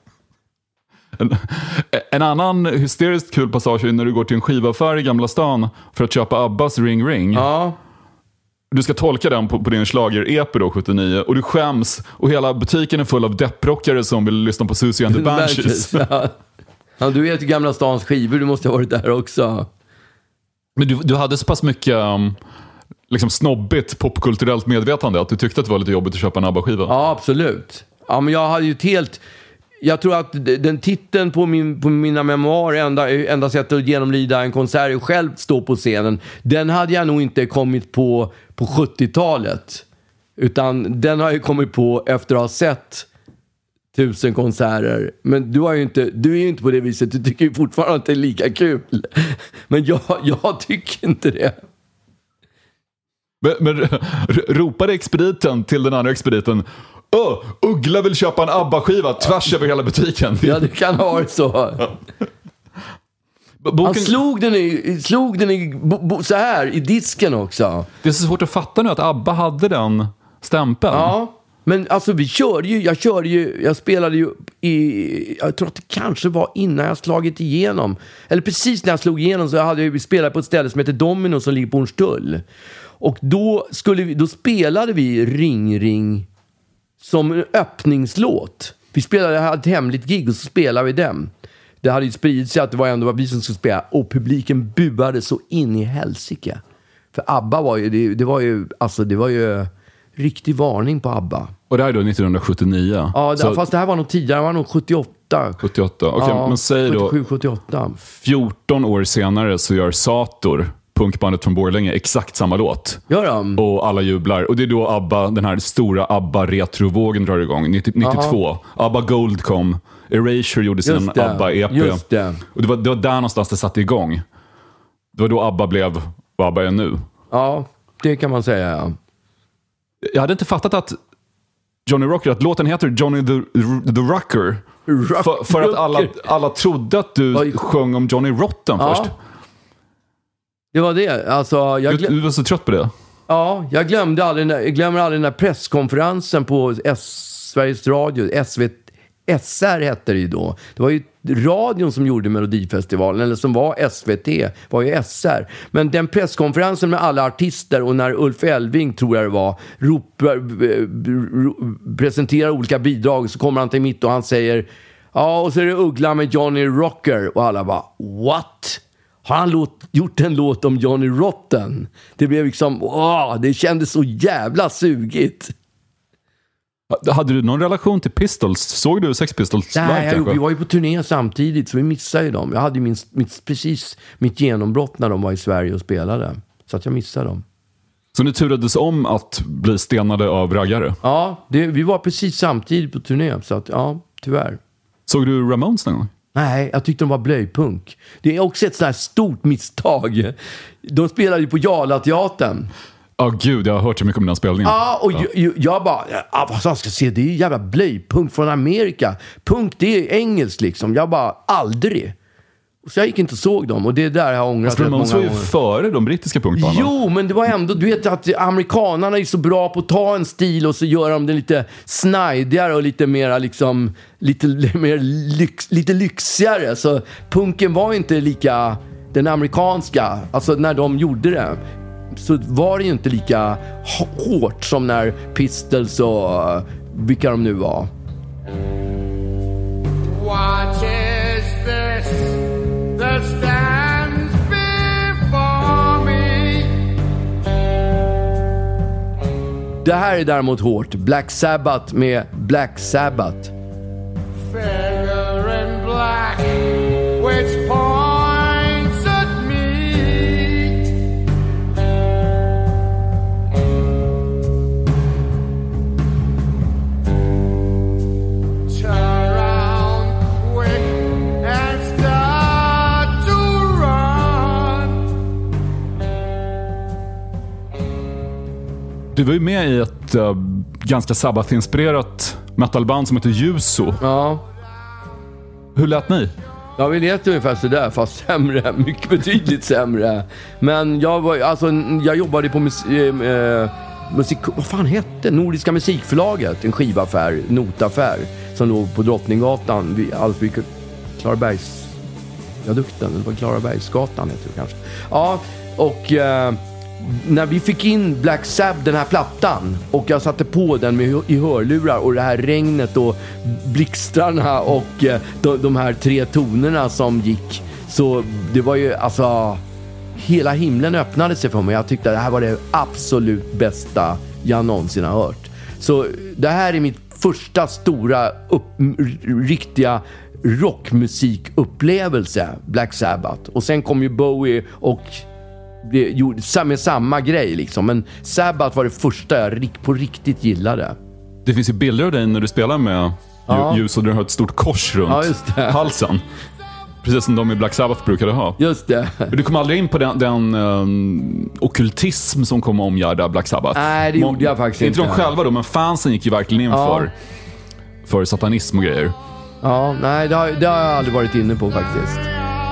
En, en annan hysteriskt kul passage är när du går till en skivaffär i Gamla stan för att köpa Abbas Ring Ring. Ja. Du ska tolka den på, på din schlager-E P då, sjuttionio. Och du skäms. Och hela butiken är full av depprockare som vill lyssna på Susie and the Banshees. Ja. Ja, du vet ju Gamla stans skivor. Du måste ha varit där också. Men du, du hade så pass mycket um, liksom snobbigt popkulturellt medvetande att du tyckte att det var lite jobbigt att köpa en ABBA-skiva. Ja, absolut. Ja, men jag hade ju ett helt... Jag tror att den titeln på, min, på mina memoarer, enda, enda sättet att genomlida en konsert och själv stå på scenen, den hade jag nog inte kommit på på sjuttiotalet. Utan den har jag kommit på efter att ha sett tusen konserter. Men du, har ju inte, du är ju inte på det viset. Du tycker ju fortfarande att det är lika kul. Men jag, jag tycker inte det. Men, men ropade expediten till den andra expediten: Åh, Uggla vill köpa en ABBA-skiva tvärs över hela butiken. Ja, det kan ha varit så. Boken... Han slog den, i, slog den i, bo, bo, så här i disken också. Det är så svårt att fatta nu att ABBA hade den stämpeln. Ja, men alltså vi körde ju, jag körde ju, jag spelade ju i, jag tror att det kanske var innan jag slagit igenom. Eller precis när jag slog igenom så hade jag, vi spelat på ett ställe som heter Domino som ligger på Hornstull. Och då, skulle vi, då spelade vi Ring Ring som en öppningslåt. Vi spelade, hade ett hemligt gig och så spelade vi den. Det hade ju spridit sig att det var ändå var vi som skulle spela. Och publiken buade så in i helsike. För ABBA var ju, det, det var ju, alltså det var ju riktig varning på ABBA. Och det här är då nittonhundrasjuttionio. Ja, så... fast det här var nog tidigare, det var nog sjuttioåtta. sjuttioåtta, okej, okay, ja, men säg då sjuttiosju sjuttioåtta. fjorton år senare så gör Sator, punkbandet från Borlänge, exakt samma låt. Gör de? Och alla jublar. Och det är då ABBA, den här stora ABBA-retrovågen drar igång. nittio, nittiotvå. Aha. ABBA Gold kom. Erasure gjorde sin ABBA-E P. Just det. Och det var, det var där någonstans det satte igång. Det var då ABBA blev vad ABBA är nu. Ja, det kan man säga, ja. Jag hade inte fattat att Johnny Rocker, att låten heter Johnny the, the Rocker. Rock, för, för att alla, alla trodde att du Oj. sjöng om Johnny Rotten ja. först. Det var det. Alltså, jag glöm... Du var så trött på det. Ja, jag glömde aldrig, jag glömmer aldrig den där presskonferensen på S- Sveriges Radio. S V T, S R hette det ju då. Det var ju radion som gjorde Melodifestivalen, eller som var S V T, var ju S R. Men den presskonferensen med alla artister och när Ulf Elving, tror jag det var, ropar, presenterar olika bidrag, så kommer han till mitt och han säger, ja, och så är det Uggla med Johnny Rocker. Och alla bara, what? Har han låt, gjort en låt om Johnny Rotten? Det blev liksom, åh, det kändes så jävla sugigt. Hade du någon relation till Pistols? Såg du Sex Pistols live? Nej, jag, vi var ju på turné samtidigt så vi missade ju dem. Jag hade min, mitt, precis mitt genombrott när de var i Sverige och spelade. Så att jag missade dem. Så ni turades om att bli stenade av raggare? Ja, det, vi var precis samtidigt på turné. Så att, ja, tyvärr. Såg du Ramones någon gång? Nej, jag tyckte de var blöjpunk. Det är också ett sådär stort misstag. De spelade ju på Jarlateatern. Ja, oh, gud, jag har hört så mycket om den spelningen. Ja, och ja. Jag, jag bara, ah, vad ska jag se, det är ju jävla blöjpunk från Amerika. Punk, det är engelskt liksom. Jag bara, aldrig. Så jag gick inte och såg dem, och det är där jag har ångrat alltså, rätt många gånger. gånger. Före de brittiska punkbarna. Jo, men det var ändå, du vet att amerikanerna är så bra på att ta en stil och så gör de det lite snidigare och lite mera liksom, lite mer lyx, lite lyxigare. Så punken var inte lika, den amerikanska, alltså när de gjorde det, så var det ju inte lika hårt som när Pistols och vilka de nu var. What is this that stands before me? Det här är däremot hårt. Black Sabbath med Black Sabbath. Figure in black which points at me. Turn around quick and start to run. Du var ju med i ett uh, ganska Sabbath-inspirerat metalband som heter Juso. Ja. Hur lät ni? Ja, vi lät ungefär sådär, fast sämre. Mycket betydligt sämre. Men jag var, alltså, jag jobbade på mus, eh, musik... Vad fan hette? Nordiska musikförlaget. En skivaffär, notaffär, som låg på Drottninggatan. Vid, alltså vid Klarabergs... Viadukten, eller på Klarabergsgatan heter det kanske. Ja, och... Eh, när vi fick in Black Sabbath, den här plattan, och jag satte på den med i hörlurar, och det här regnet och blixtrarna och eh, de, de här tre tonerna som gick, så det var ju alltså, hela himlen öppnade sig för mig. Jag tyckte att det här var det absolut bästa jag någonsin har hört. Så det här är mitt första stora upp, riktiga rockmusikupplevelse, Black Sabbath. Och sen kom ju Bowie och det gjorde med samma grej liksom. Men Sabbath var det första jag på riktigt gillade. Det finns ju bilder av dig när du spelar med ja. ljus, och du har ett stort kors runt ja, just det. halsen. Precis som de i Black Sabbath brukade ha. Just det. Du kom aldrig in på den, den um, ockultism som kom omgärda Black Sabbath. Nej, det gjorde jag faktiskt inte. Inte de själva då, men fansen gick ju verkligen in ja. för, för satanism och grejer. Ja, nej, det har, det har jag aldrig varit inne på faktiskt.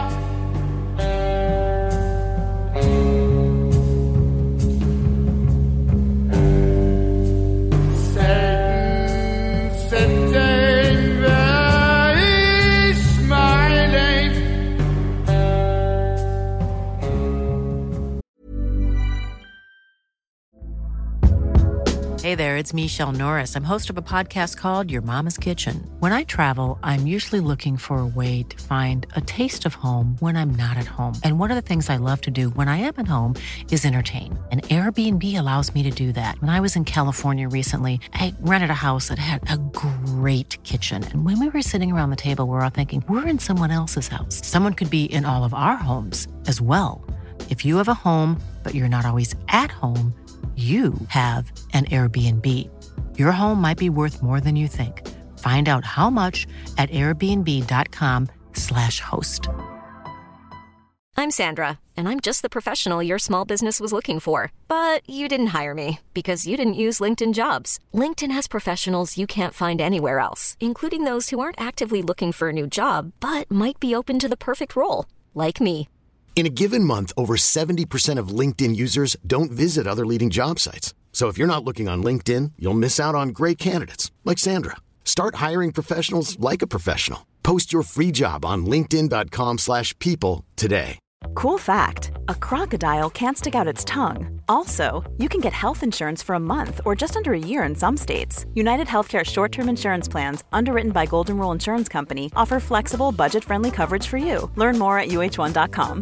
Hey there, it's Michelle Norris. I'm host of a podcast called Your Mama's Kitchen. When I travel, I'm usually looking for a way to find a taste of home when I'm not at home. And one of the things I love to do when I am at home is entertain. And Airbnb allows me to do that. When I was in California recently, I rented a house that had a great kitchen. And when we were sitting around the table, we were all thinking, we're in someone else's house. Someone could be in all of our homes as well. If you have a home, but you're not always at home, you have an Airbnb. Your home might be worth more than you think. Find out how much at airbnb.com slash host. I'm Sandra, and I'm just the professional your small business was looking for. But you didn't hire me because you didn't use LinkedIn Jobs. LinkedIn has professionals you can't find anywhere else, including those who aren't actively looking for a new job, but might be open to the perfect role, like me. In a given month, over seventy percent of LinkedIn users don't visit other leading job sites. So if you're not looking on LinkedIn, you'll miss out on great candidates like Sandra. Start hiring professionals like a professional. Post your free job on linkedin.com slash people today. Cool fact, a crocodile can't stick out its tongue. Also, you can get health insurance for a month or just under a year in some states. United Healthcare short-term insurance plans, underwritten by Golden Rule Insurance Company, offer flexible, budget-friendly coverage for you. Learn more at U H one dot com.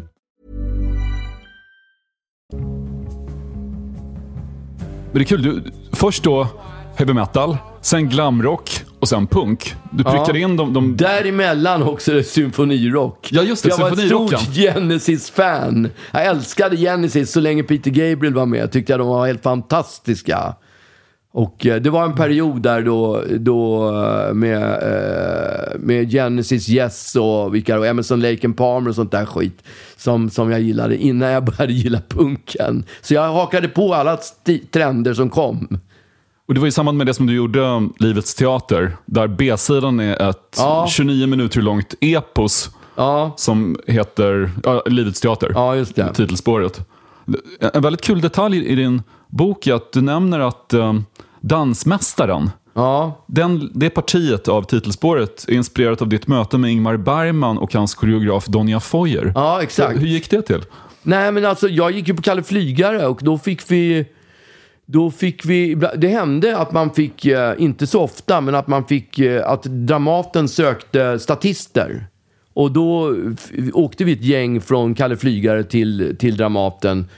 Men det är kul, du, först då heavy metal, sen glamrock och sen punk. Du prickade ja. in de, de... Däremellan också är det symfonirock. Ja, just det, jag var ett stort Genesis-fan. Jag älskade Genesis så länge Peter Gabriel var med. Jag tyckte att de var helt fantastiska. Och eh, det var en period där då, då med eh, med Genesis Yes och vilka och Emerson Lake and Palmer och sånt där skit som, som jag gillade innan jag började gilla punken. Så jag hakade på alla st- trender som kom. Och det var i samband med det som du gjorde Livets teater, där B-sidan är ett ja. tjugonio minuter långt epos ja. som heter ja, Livets teater. Ja, just det. Titelspåret. En väldigt kul detalj i din bok är att du nämner att um, dansmästaren, ja. den, det partiet av titelspåret är inspirerat av ditt möte med Ingmar Bergman och hans koreograf Donja Foyer. Ja, exakt. Så, hur gick det till? Nej, men alltså jag gick ju på Kalle Flygare och då fick vi Då fick vi, det hände att man fick, inte så ofta, men att man fick, att Dramaten sökte statister. Och då åkte vi ett gäng från Kalle Flygare till, till Dramaten.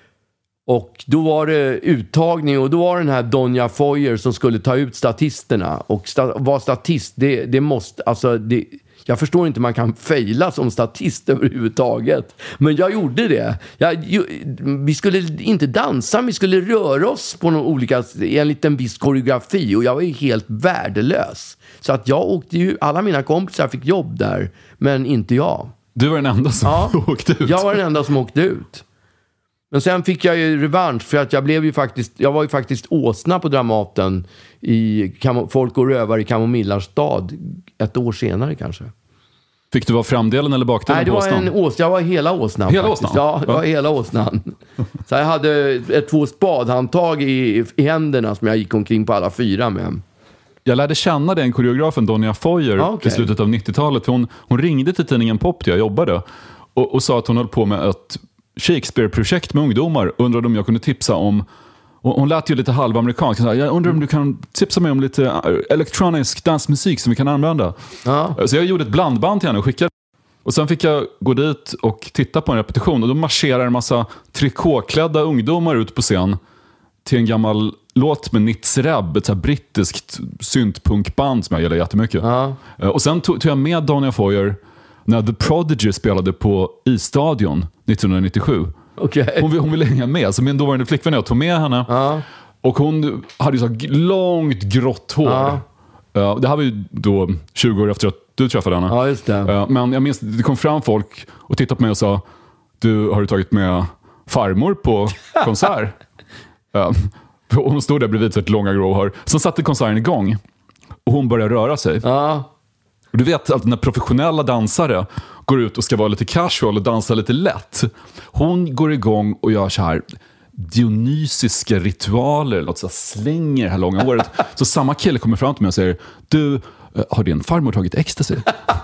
Och då var det uttagning och då var den här Donja Foyer som skulle ta ut statisterna. Och sta, vara statist, det, det måste, alltså det... Jag förstår inte man kan fejla som statist överhuvudtaget. Men jag gjorde det. Jag, ju, vi skulle inte dansa, vi skulle röra oss på någon olika, en liten viss koreografi. Och jag var ju helt värdelös. Så att jag åkte ju, alla mina kompisar fick jobb där, men inte jag. Du var den enda som ja, åkte ut. Jag var den enda som åkte ut. Men sen fick jag ju revansch för att jag blev ju faktiskt, jag var ju faktiskt åsna på Dramaten i Kam- Folk och rövar i Kamomillarstad ett år senare kanske. Fick du vara framdelen eller bakdelen? Nej, det var en ås, jag var hela åsnan. Hela faktiskt. åsnan? Ja, det var hela åsnan. Så jag hade ett, två spadhandtag i, i händerna som jag gick omkring på alla fyra med. Jag lärde känna den koreografen Donja Foyer ah, okay. i slutet av nittiotalet. Hon, hon ringde till tidningen Pop där jag jobbade och, och sa att hon höll på med ett Shakespeare-projekt med ungdomar. Undrade om jag kunde tipsa om, och hon lät ju lite halvamerikansk. Jag undrar om du kan tipsa mig om lite elektronisk dansmusik som vi kan använda. Ja. Så jag gjorde ett blandband till henne och skickade. Och sen fick jag gå dit och titta på en repetition. Och då marscherar en massa trikåklädda ungdomar ut på scen till en gammal låt med Nitz Rebb, ett så här brittiskt syntpunkband som jag gillar jättemycket. Ja. Och sen tog, tog jag med Donja Foyer när The Prodigy spelade på I-stadion nittonhundranittiosju. Okay. Hon, hon ville hänga med, så min dåvarande flickvän jag tog med henne. Ja. Och hon hade ju så långt grått hår. Ja. Uh, det här var ju då tjugo år efter att du träffade henne. Ja, just det. Uh, men jag minns, det kom fram folk och tittade på mig och sa: du, har du tagit med farmor på konsert? uh, hon stod där bredvid ett långa grå hår. Sen satte konserten igång och hon började röra sig. Ja. Och du vet att när professionella dansare går ut och ska vara lite casual och dansa lite lätt, hon går igång och gör så här dionysiska ritualer, något så slänger det här långa håret. Så samma kille kommer fram till mig och säger: du, har din farmor tagit ecstasy?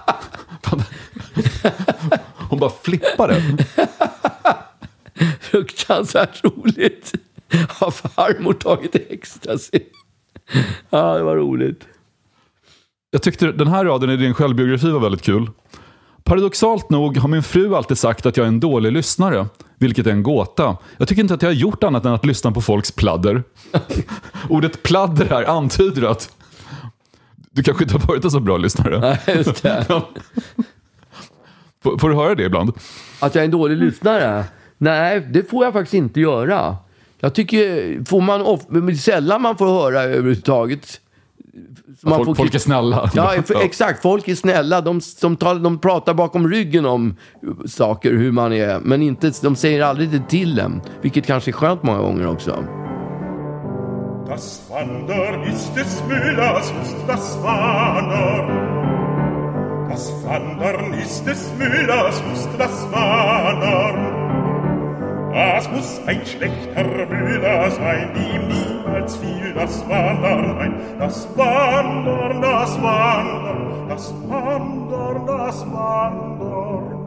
Hon bara flippade. Fruktansvärt roligt. Har farmor tagit ecstasy? Ja, det var roligt. Jag tyckte den här raden i din självbiografi var väldigt kul. Paradoxalt nog har min fru alltid sagt att jag är en dålig lyssnare, vilket är en gåta. Jag tycker inte att jag har gjort annat än att lyssna på folks pladder. Ordet pladder här antyder att du kanske inte har varit en så bra lyssnare. Nej, just det. får, får du höra det ibland? Att jag är en dålig lyssnare? Nej, det får jag faktiskt inte göra. Jag tycker, får man of- sällan man får höra överhuvudtaget. Ja, folk, får, folk är snälla. Ja, för, exakt. Folk är snälla. De, de, tar, de pratar bakom ryggen om saker, hur man är. Men inte, de säger aldrig det till en. Vilket kanske är skönt många gånger också. Das Wandern ist des Müllers Lust, das Wandern. Das Wandern ist des Müllers Lust, das Wandern. Das muss ein schlechter Müller sein, ihm niemals fiel das Wandern ein. Das Wandern, das Wandern, das Wandern, das Wandern.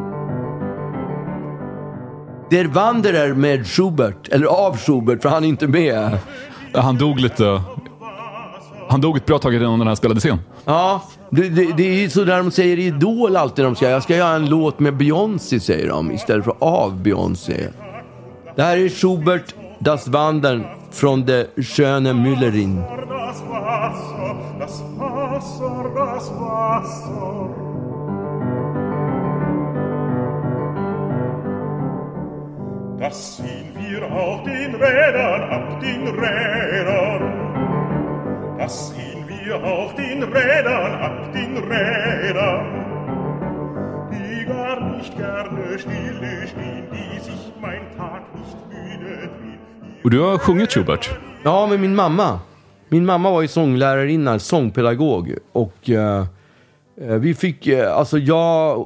Der Wanderer med Schubert, eller av Schubert, för han är inte med. Han dog lite... Han dog ett bra tag innan den här spelades in. Ja, det, det, det är så där de säger i Idol alltid. De ska, jag ska göra en låt med Beyoncé, säger de, istället för av Beyoncé. Det här är Schubert, Das Wandern, från de Schöne Müllerin. Das Wasser, das Wasser, das Wasser. Das ziehen wir auf den Rädern, ab den Rädern. Das ziehen wir dir auch den Rädern ab, den Rädern, die gar nicht gerne stille stehen, die sich mein Tag nicht müde drehen. Och du har sjungit, Schubert? Ja, med min mamma. Min mamma var ju sånglärarinna, sångpedagog. Och eh, vi fick, eh, alltså jag,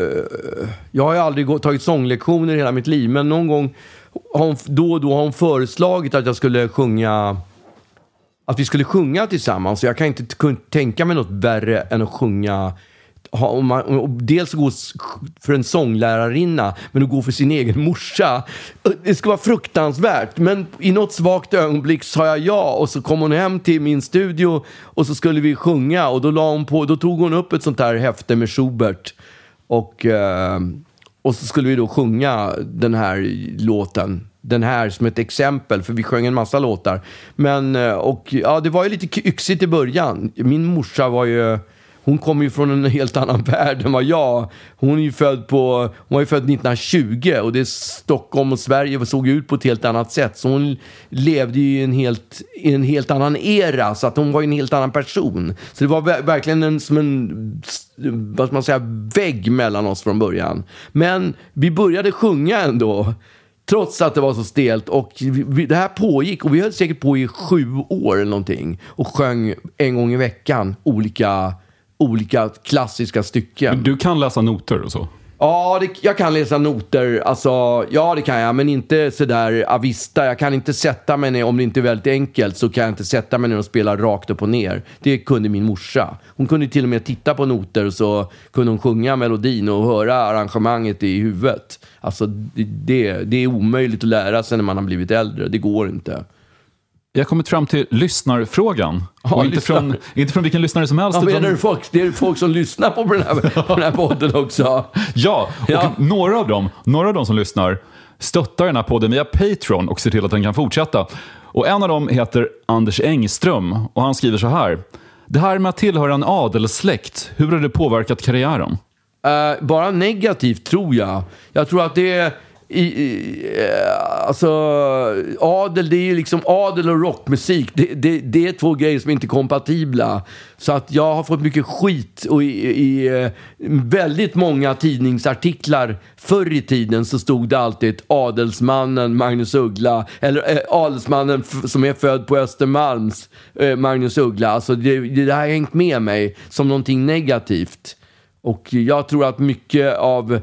eh, jag har ju aldrig gått, tagit sånglektioner hela mitt liv. Men någon gång, har hon, då och då har hon föreslagit att jag skulle sjunga, att vi skulle sjunga tillsammans. Så jag kan inte t- tänka mig något värre än att sjunga. Ha, om man, om dels gå för en sånglärarinna, men att gå för sin egen morsa. Det ska vara fruktansvärt. Men i något svagt ögonblick sa jag ja. Och så kom hon hem till min studio och så skulle vi sjunga. Och då, la hon på, då tog hon upp ett sånt här häfte med Schubert. Och, eh, och så skulle vi då sjunga den här låten. Den här som ett exempel, för vi sjöng en massa låtar. Men, och ja, det var ju lite yxigt i början. Min morsa var ju... Hon kom ju från en helt annan värld än vad jag. Hon är ju född på, hon var ju född nittonhundratjugo och det är Stockholm och Sverige såg ut på ett helt annat sätt. Så hon levde ju i en helt, i en helt annan era, så att hon var ju en helt annan person. Så det var ver- verkligen en, som en, vad ska man säga, vägg mellan oss från början. Men vi började sjunga ändå. Trots att det var så stelt. Och vi, det här pågick. Och vi höll säkert på i sju år eller någonting. Och sjöng en gång i veckan olika... olika klassiska stycken. Men du kan läsa noter och så? Ja, det, jag kan läsa noter. Alltså, ja, det kan jag. Men inte sådär avista. Jag kan inte sätta mig ner, om det inte är väldigt enkelt, så kan jag inte sätta mig ner och spela rakt upp och ner. Det kunde min morsa. Hon kunde till och med titta på noter, och så kunde hon sjunga melodin och höra arrangemanget i huvudet. Alltså, det, det, det är omöjligt att lära sig när man har blivit äldre. Det går inte. Jag har kommit fram till lyssnarfrågan. Ja, och inte, lyssnar. från, inte från vilken lyssnare som helst. Ja, men utan... är det, folk, det är folk som lyssnar på den här, på den här podden också. Ja, och Ja. Några, av dem, några av dem som lyssnar stöttar den här podden via Patreon och ser till att den kan fortsätta. Och en av dem heter Anders Engström och han skriver så här: det här med att tillhöra en adelssläkt, hur har det påverkat karriären? Uh, bara negativt, tror jag. Jag tror att det är I, i, alltså adel, det är ju liksom adel och rockmusik, det, det, det är två grejer som inte är kompatibla. Så att jag har fått mycket skit, och i, i väldigt många tidningsartiklar förr i tiden så stod det alltid adelsmannen Magnus Uggla, eller eh, adelsmannen f- som är född på Östermalms eh, Magnus Uggla. Alltså det, det har hängt med mig som någonting negativt. Och jag tror att mycket av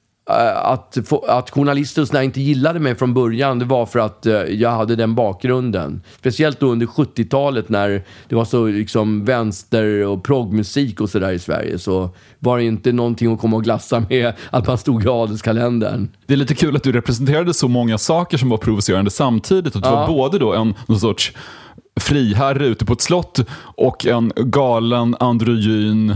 Att, att journalister och sådär inte gillade mig från början, det var för att uh, jag hade den bakgrunden. Speciellt då under sjuttiotalet, när det var så liksom vänster- och proggmusik och sådär i Sverige, så var det inte någonting att komma och glassa med att man stod i adelskalendern. Det är lite kul att du representerade så många saker som var provocerande samtidigt. Och det Ja. var både då en någon sorts friherre ute på ett slott och en galen androgyn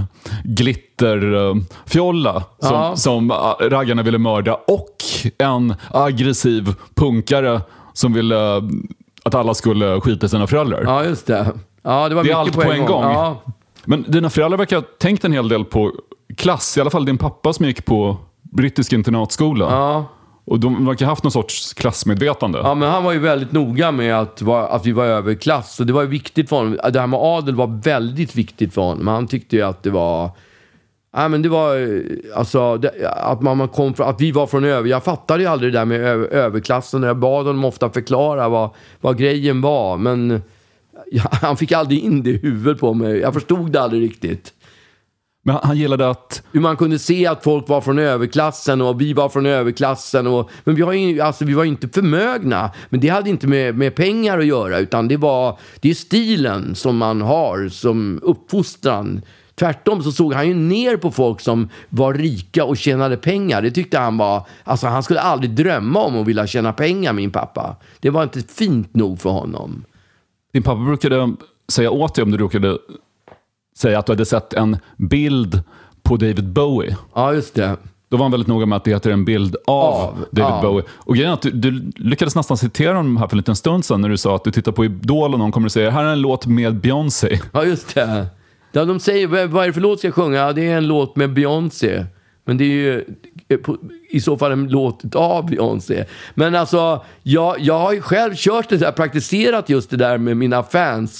glitterfjolla som, Ja. som raggarna ville mörda, och en aggressiv punkare som ville att alla skulle skita i sina föräldrar. Ja, just det. Ja, det var Det är mycket allt på en gång. Ja. Men dina föräldrar verkar ha tänkt en hel del på klass. I alla fall din pappa som gick på brittisk internatskola. Ja. Och de verkar ha haft någon sorts klassmedvetande. Ja, men han var ju väldigt noga med att, va, att vi var överklass. Så det var ju viktigt för honom. Det här med adel var väldigt viktigt för honom. Han tyckte ju att det var... Ja, men det var... Alltså, det, att, man kom från, att vi var från över... Jag fattade ju aldrig det där med ö, överklassen. Jag bad honom ofta förklara vad, vad grejen var. Men ja, han fick aldrig in det i huvudet på mig. Jag förstod det aldrig riktigt. Men han gillade att... Hur man kunde se att folk var från överklassen och vi var från överklassen. Och, men vi, har ju, alltså, vi var inte förmögna. Men det hade inte med, med pengar att göra. Utan det var det är stilen som man har som uppfostran. Tvärtom så såg han ju ner på folk som var rika och tjänade pengar. Det tyckte han var... Alltså han skulle aldrig drömma om att vilja tjäna pengar, min pappa. Det var inte fint nog för honom. Din pappa brukade säga åt dig om du råkade säga att du hade sett en bild på David Bowie. Ja, just det. Då var han väldigt noga med att det heter en bild av, av David ja. Bowie. Och grejen är att du, du lyckades nästan citera honom här för en liten stund sedan när du sa att du tittar på Idol och någon kommer att säga här är en låt med Beyoncé. Ja, just det. Ja, de säger, vad är det för låt ska jag sjunga? Ja, det är en låt med Beyoncé. Men det är ju i så fall en låt av Beyoncé. Men alltså, jag, jag har ju själv kört det där, praktiserat just det där med mina fans.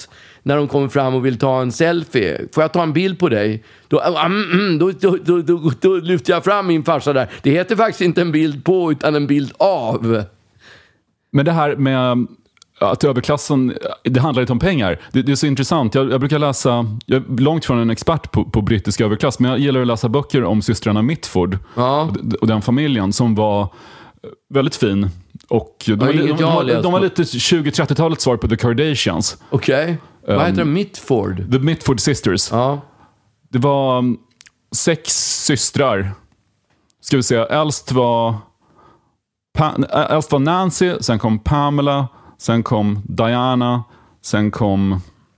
när de kommer fram och vill ta en selfie. Får jag ta en bild på dig? Då, mm, då, då, då, då, då lyfter jag fram min farsa där. Det heter faktiskt inte en bild på utan en bild av. Men det här med att överklassen, det handlar inte om pengar. Det, det är så intressant. Jag, jag brukar läsa, jag är långt från en expert på, på brittisk överklass, men jag gillar att läsa böcker om systrarna Mitford ja. och, och den familjen som var väldigt fin. Och de, var, de, de, de, de var lite tjugo-trettiotalets svar på The Kardashians. Okej. Okay. Vad um, heter de? Mitford? The Mitford Sisters. Ja. Det var um, sex systrar. Ska vi säga, äldst var pa- äldst var Nancy, sen kom Pamela, sen kom Diana, sen kom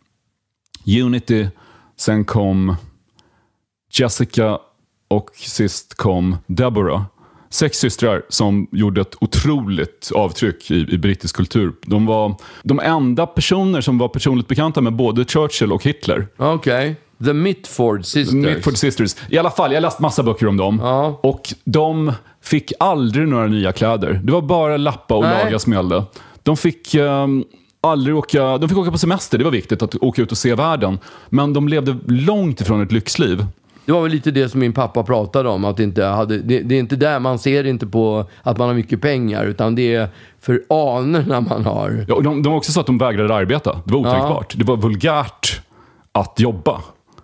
Unity, sen kom Jessica och sist kom Deborah. Sex systrar som gjorde ett otroligt avtryck i, i brittisk kultur. De var de enda personer som var personligt bekanta med både Churchill och Hitler. Okej. Okay. The Mitford Sisters. The Mitford Sisters. I alla fall, jag läste massa böcker om dem. Ja. Och de fick aldrig några nya kläder. Det var bara lappa och Nej. laga som gällde. De fick um, aldrig åka, de fick åka på semester. Det var viktigt att åka ut och se världen. Men de levde långt ifrån ett lyxliv. Det var väl lite det som min pappa pratade om. Att det, inte hade, det, det är inte där man ser inte på att man har mycket pengar. Utan det är för anerna man har. Ja, och de, de var också så att de vägrade arbeta. Det var otänkbart. Ja. Det var vulgärt att jobba.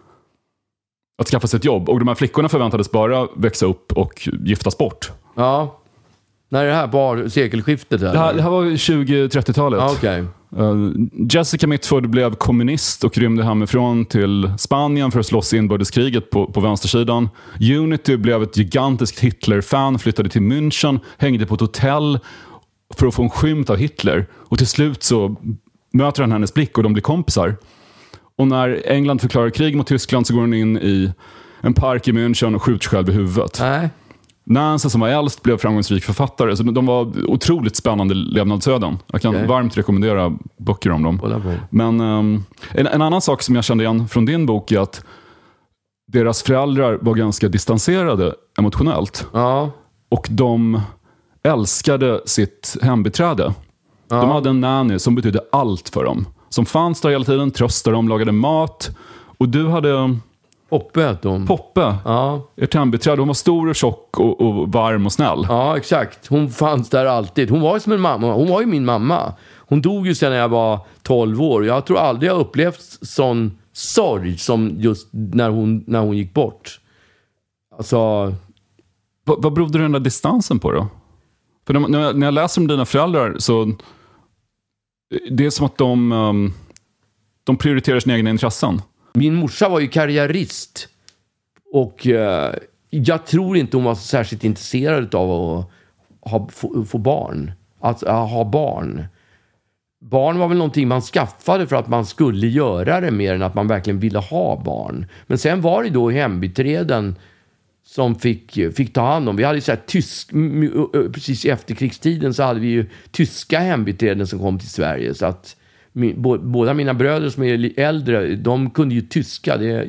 Att skaffa sig ett jobb. Och de här flickorna förväntades bara växa upp och giftas bort. Ja. När är det här på sekelskiftet? Det här, det här var tjugo-trettiotalet. Ja, okej. Okay. Uh, Jessica Mitford blev kommunist och rymde hemifrån till Spanien för att slåss i inbördeskriget på, på vänstersidan. Unity blev ett gigantiskt Hitler-fan, flyttade till München, hängde på ett hotell för att få en skymt av Hitler. Och till slut så möter han hennes blick och de blir kompisar. Och när England förklarar krig mot Tyskland så går hon in i en park i München och skjuter själv i huvudet. Nej. Nancy som var äldst blev framgångsrik författare. Så de var otroligt spännande levnadsöden. Jag kan okay. varmt rekommendera böcker om dem. Men um, en, en annan sak som jag kände igen från din bok är att deras föräldrar var ganska distanserade emotionellt. Ja. Och de älskade sitt hembiträde. Ja. De hade en nanny som betydde allt för dem. Som fanns där hela tiden, tröstade dem, lagade mat. Och du hade... Poppe hette hon. Poppe, ja. Ert hembiträde. Hon var stor och tjock och, och varm och snäll. Ja, exakt. Hon fanns där alltid. Hon var ju som en mamma. Hon var ju min mamma. Hon dog ju sen när jag var tolv år. Jag tror aldrig jag upplevt sån sorg som just när hon, när hon gick bort. Alltså... Va, vad berodde den där distansen på då? För när jag, när jag läser om dina föräldrar så... Det är som att de, um, de prioriterar sina egna intressen. Min morsa var ju karriärist. Och uh, jag tror inte hon var särskilt intresserad av att ha, få, få barn. Att uh, ha barn. Barn var väl någonting man skaffade för att man skulle göra det mer än att man verkligen ville ha barn. Men sen var det då hembiträden som fick, fick ta hand om. Vi hade ju så här tysk, precis efter krigstiden så hade vi ju tyska hembiträden som kom till Sverige. Så att min, bo, båda mina bröder som är äldre, de kunde ju tyska. Det,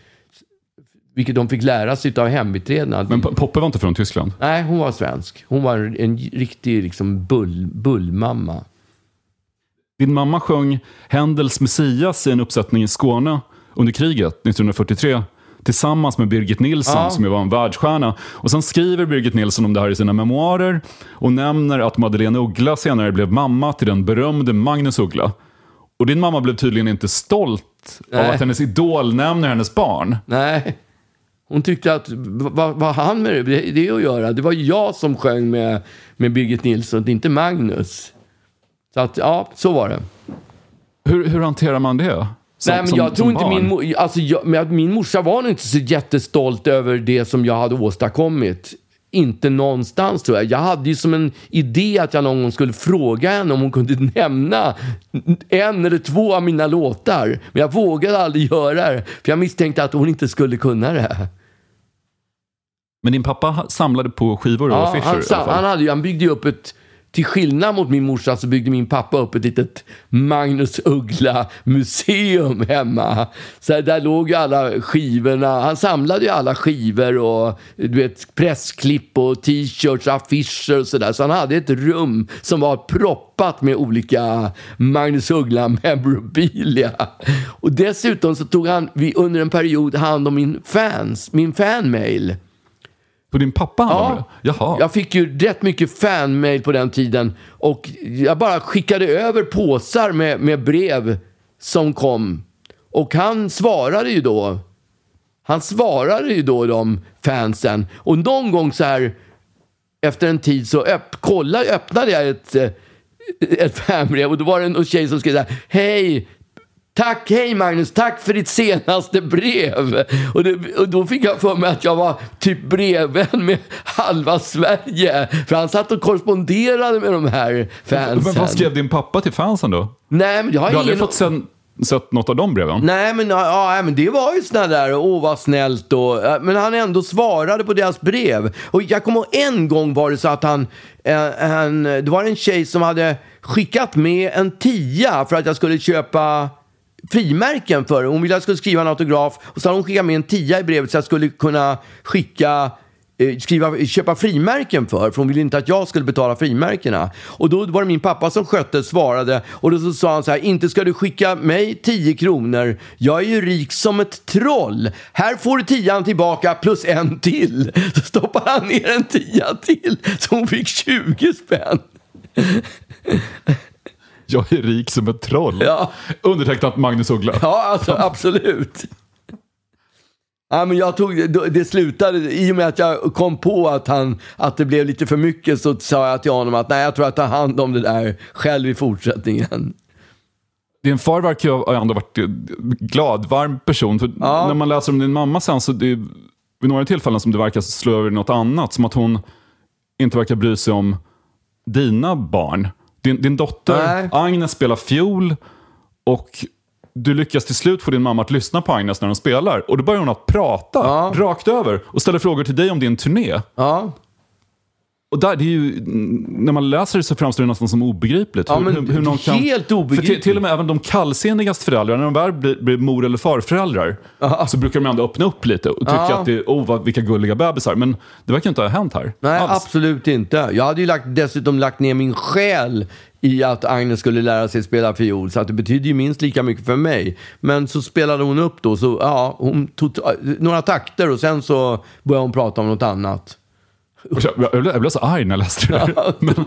vilket de fick lära sig av hembiträdena. Men Poppe var inte från Tyskland? Nej, hon var svensk. Hon var en, en riktig liksom bull, bullmamma. Din mamma sjöng Händels Messias i en uppsättning i Skåne under kriget nittonhundrafyrtiotre. Tillsammans med Birgit Nilsson, ja. Som ju var en världsstjärna. Och sen skriver Birgit Nilsson om det här i sina memoarer och nämner att Madeleine Uggla senare blev mamma till den berömde Magnus Uggla. Och din mamma blev tydligen inte stolt Nej. Av att hennes idol nämner hennes barn. Nej, hon tyckte att vad, vad han med det, det att göra? Det var jag som sjöng med, med Birgit Nilsson, inte Magnus. Så att, ja, så var det. Hur, hur hanterar man det? Som, Nej, men jag tror inte min, alltså jag, men min morsa var nog inte så jättestolt över det som jag hade åstadkommit. Inte någonstans tror jag. Jag hade ju som en idé att jag någon gång skulle fråga henne om hon kunde nämna en eller två av mina låtar. Men jag vågade aldrig göra det. För jag misstänkte att hon inte skulle kunna det. Men din pappa samlade på skivor och ja, affischer han, i alla fall. han, hade, han byggde ju upp ett till skillnad mot min morsa så byggde min pappa upp ett litet Magnus Uggla museum hemma. Så där låg ju alla skivorna. Han samlade ju alla skivor och du vet, pressklipp och t-shirts, affischer och sådär. Så han hade ett rum som var proppat med olika Magnus Uggla memorabilia. Och dessutom så tog han vi under en period hand om min fans, min fanmail. På din pappa? Ja, Jaha. Jag fick ju rätt mycket fanmail på den tiden. Och jag bara skickade över påsar med, med brev som kom. Och han svarade ju då. Han svarade ju då de fansen. Och någon gång så här efter en tid så öpp, kolla, öppnade jag ett, ett fanbrev. Och då var det en tjej som skrev så här: hej, tack, hej Magnus, tack för ditt senaste brev. Och, det, och då fick jag för mig att jag var typ brevvän med halva Sverige. För han satt och korresponderade med de här fansen. Men vad skrev din pappa till fansen då? Nej, men jag har du har ingen... aldrig fått sen, sett något av de breven? Nej, men, ja, men det var ju såna där, åh vad snällt. Och, men han ändå svarade på deras brev. Och jag kommer ihåg en gång var det så att han, en, det var en tjej som hade skickat med en tia för att jag skulle köpa frimärken för. Hon ville att jag skulle skriva en autograf och så hade hon skickat med en tia i brevet så jag skulle kunna skicka eh, skriva, köpa frimärken för för hon ville inte att jag skulle betala frimärkena. Och då var det min pappa som skötte, svarade och då så sa han så här: inte ska du skicka mig tio kronor, jag är ju rik som ett troll, här får du tian tillbaka plus en till. Så stoppade han ner en tia till så hon fick tjugo spänn. Jag är rik som ett troll. Ja. Undertecknat Magnus Uggla. Ja, alltså, absolut. Ja, men jag tog, det slutade i och med att jag kom på att, han, att det blev lite för mycket, så sa jag till honom att nej, jag tror att jag tar hand om det där själv i fortsättningen. Din far verkar ju ha ändå varit glad, varm person. För ja. När man läser om din mamma sen så det är vid några tillfällen som det verkar slå över något annat. Som att hon inte verkar bry sig om dina barn. Din, din dotter Nej. Agnes spelar fiol och du lyckas till slut få din mamma att lyssna på Agnes när de spelar. Och då börjar hon att prata ja. rakt över och ställer frågor till dig om din turné. Ja. Och där, det är ju, när man läser det så framstår det nästan som obegripligt. Ja, hur, men hur, hur någon kan, helt obegripligt. För till, till och med även de kallsinnigaste föräldrar, när de väl blir, blir mor- eller farföräldrar, ja. så brukar de ändå öppna upp lite och tycka ja. att det är, oh, vad, vilka gulliga bebisar. Men det verkar inte ha hänt här. Nej, alls. Absolut inte. Jag hade ju lagt, dessutom lagt ner min själ i att Agnes skulle lära sig spela fiol, så att det betyder ju minst lika mycket för mig. Men så spelade hon upp då, så ja, hon tog några takter och sen så började hon prata om något annat. Jag, jag, blev, jag blev så arg när jag läste det där. Ja, men,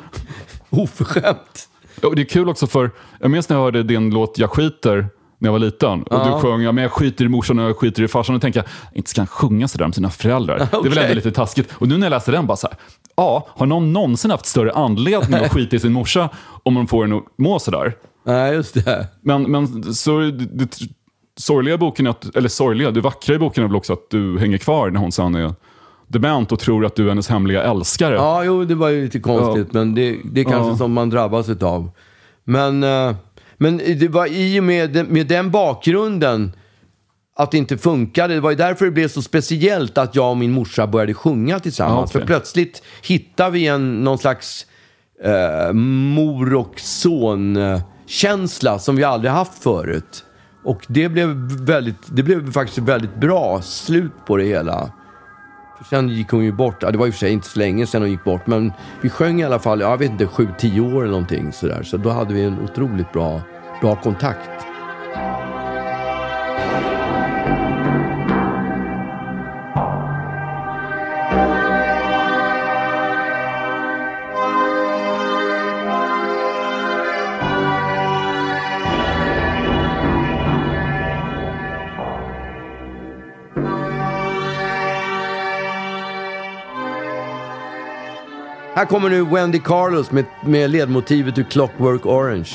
oförskämt. Och det är kul också för, jag minns när jag hörde din låt Jag skiter när jag var liten. Och ja. du sjöng, ja, men jag skiter i morsan och jag skiter i farsan. Och tänker jag, inte ska han sjunga sådär om sina föräldrar. Okay. Det är väl ändå lite taskigt. Och nu när jag läste den bara så här, ja, har någon någonsin haft större anledning att skita i sin morsa om man får en att må sådär? Nej, just det. Men, men så det, det sorgliga boken, att, eller sorgliga, det vackra i boken är väl också att du hänger kvar när hon sen är dement och tror att du är hennes hemliga älskare. Ja, jo, det var ju lite konstigt, ja. men det, det är kanske ja. som man drabbas utav. Men, uh, men det var i och med, med den bakgrunden att det inte funkade. Det var ju därför det blev så speciellt att jag och min morsa började sjunga tillsammans. Ja, okay. För plötsligt hittade vi en, någon slags uh, mor och son uh, känsla som vi aldrig haft förut. Och det blev väldigt, det blev faktiskt väldigt bra slut på det hela. För sen gick hon ju bort. Ja, det var ju för sig inte så länge sedan hon gick bort. Men vi sjöng i alla fall, jag vet inte, sju, tio år eller någonting sådär. Så då hade vi en otroligt bra, bra kontakt. Här kommer nu Wendy Carlos med, med ledmotivet ur Clockwork Orange.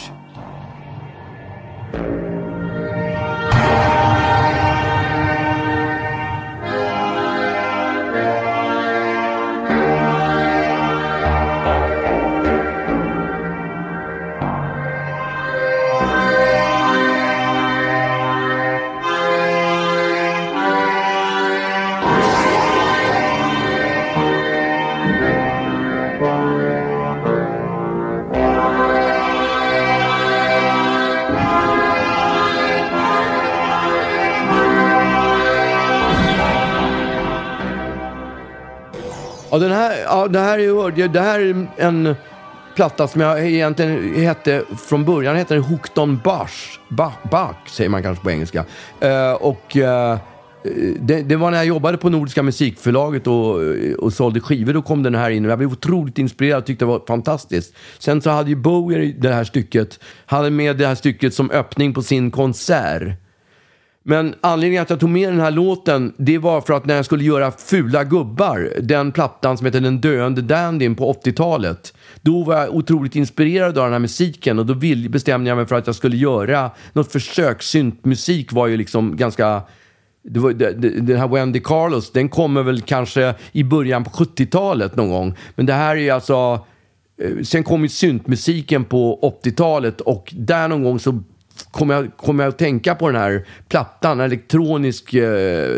Ja, den här, ja, det här är det här är en platta som jag egentligen hette från början hette den Hooked on Bush, Bach, Bach säger man kanske på engelska. Uh, och uh, det, det var när jag jobbade på Nordiska musikförlaget och, och sålde skivor, då kom den här in och jag blev otroligt inspirerad och tyckte det var fantastiskt. Sen så hade ju Bowie det här stycket, hade med det här stycket som öppning på sin konsert. Men anledningen att jag tog med den här låten, det var för att när jag skulle göra Fula gubbar, den plattan som heter Den döende dandyn på åttiotalet, då var jag otroligt inspirerad av den här musiken och då vill, bestämde jag mig för att jag skulle göra något försök. Syntmusik var ju liksom ganska... Det var, det, den här Wendy Carlos, den kommer väl kanske i början på sjuttiotalet någon gång. Men det här är alltså... Sen kom ju syntmusiken på åttiotalet och där någon gång så kommer jag, kommer jag att tänka på den här plattan, elektronisk, eh,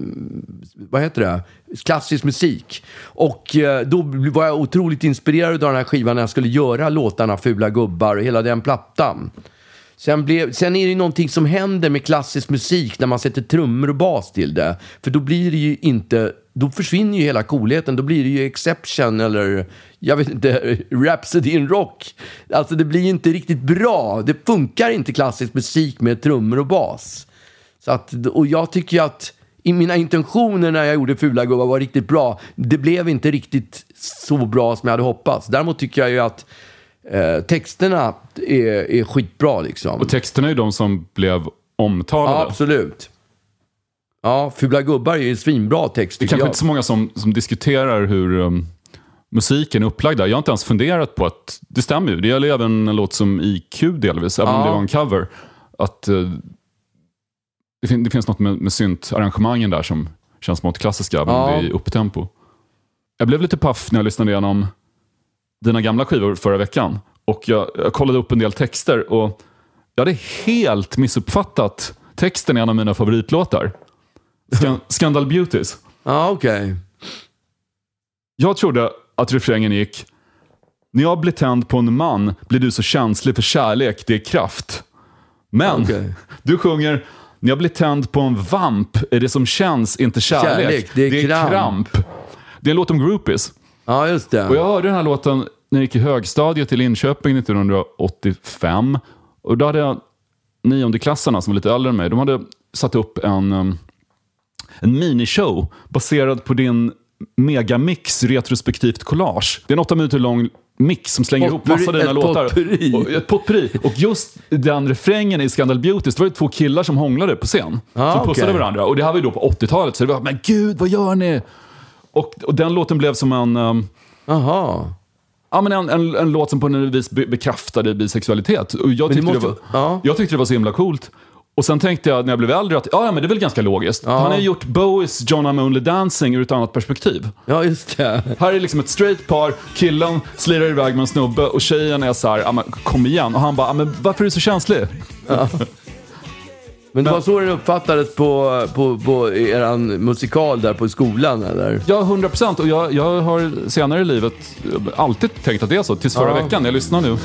vad heter det? Klassisk musik. Och eh, då var jag otroligt inspirerad av den här skivan när jag skulle göra låtarna Fula gubbar och hela den plattan. Sen, blev, sen är det ju någonting som händer med klassisk musik när man sätter trummor och bas till det. För då blir det ju inte... Då försvinner ju hela coolheten. Då blir det ju Exception eller... Jag vet inte... Rhapsody in Rock. Alltså det blir inte riktigt bra. Det funkar inte klassisk musik med trummor och bas. Så att, och jag tycker ju att... I mina intentioner när jag gjorde Fula gubbar var riktigt bra. Det blev inte riktigt så bra som jag hade hoppats. Däremot tycker jag ju att... Eh, texterna är, är skitbra liksom. Och texterna är ju de som blev omtalade. Ja, absolut. Ja, Fula gubbar är ju en svinbra text. Det är kanske jag. Inte så många som, som diskuterar hur um, musiken är upplagd där. Jag har inte ens funderat på att det stämmer ju. Det gäller även en låt som I Q delvis, även ja. om det var en cover. Att uh, det, fin- det finns något med, med syntarrangemangen där som känns smått klassiska, även ja. om det är upptempo. Jag blev lite paff när jag lyssnade igenom dina gamla skivor förra veckan. Och jag, jag kollade upp en del texter och jag hade helt missuppfattat texten i en av mina favoritlåtar. Scan- Scandal Beauties. Ja, ah, okej. Okay. Jag trodde att refrängen gick: när jag blir tänd på en man blir du så känslig för kärlek, det är kraft. Men okay. du sjunger: när jag blir tänd på en vamp är det som känns inte kärlek, kärlek det är, det är kramp. kramp. Det är en låt om groupies. Ja, just det. Och jag hörde den här låten när jag gick i högstadiet i Linköping nittonhundraåttiofem. Och då hade jag niondeklassarna som var lite äldre än mig. De hade satt upp en, en minishow baserad på din megamix retrospektivt collage. Det är en åtta minuter lång mix som slänger ihop massa dina låtar. Potpurri. Och, ett potpurri. Och just den refrängen i Scandal Beauties, det var ju två killar som hånglade på scen. Ah, som pussade okay. varandra. Och det här var ju då på åttiotalet. Så det var, men gud, vad gör ni? Och, och den låten blev som en... Um, Aha. Ja, men en, en, en låt som på något vis be, bekräftade bisexualitet. Och jag tyckte, det måste, det var, ja. jag tyckte det var så himla coolt. Och sen tänkte jag när jag blev äldre att ja, men det är väl ganska logiskt. Ja. Han har gjort Bowies John I'm Only Dancing ur ett annat perspektiv. Ja, just det. Här är liksom ett straight par. Killen slirar iväg med en snubbe och tjejen är så här, ja, men kom igen. Och han bara, ja, men varför är du så känslig? Ja. Men det var så den uppfattades på, på, på eran musikal där på skolan, eller? Ja, hundra procent. Och jag, jag har senare i livet alltid tänkt att det är så. Tills förra ja. veckan. Jag lyssnar nu.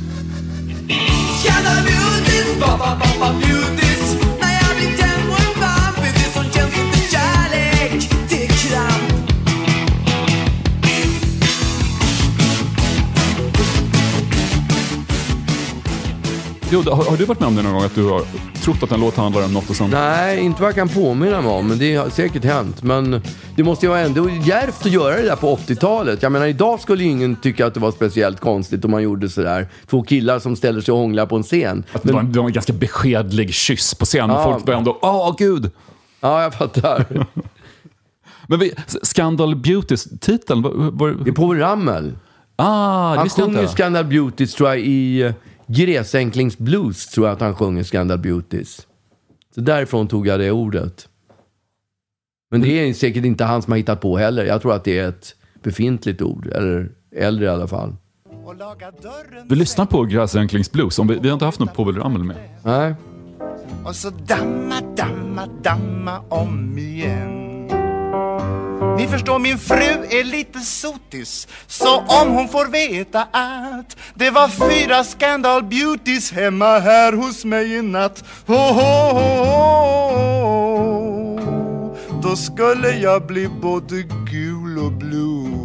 Jo, har, har du varit med om det någon gång att du har trott att en låt handlar om något och sånt? Nej, inte vad jag kan påminna mig om, men det har säkert hänt. Men det måste ju vara ändå djärvt att göra det där på åttiotalet. Jag menar, idag skulle ju ingen tycka att det var speciellt konstigt om man gjorde sådär. Två killar som ställer sig och hånglar på en scen. Att det, men... var en, det var en ganska beskedlig kyss på scenen. Ja. Folk var ändå, åh oh, gud! Ja, jag fattar. Men vi, Scandal Beauties-titeln var, var... Det är Povel Ramel. Ah, det han sjunger Scandal Beauties, tror jag, i... Gräsänklings blues, tror jag att han sjunger Scandal Beauties. Så därifrån tog jag det ordet. Men det är säkert inte han som har hittat på heller. Jag tror att det är ett befintligt ord. Eller äldre i alla fall. Vi lyssnar på Gräsänklings blues. Om vi, vi har inte haft någon Povel Ramel med. Nej. Och så damma, damma, damma om igen. Ni förstår, min fru är lite sotis. Så om hon får veta att det var fyra Scandal Beauties hemma här hos mig i natt, ho, ho, ho, ho, då skulle jag bli både gul och blue.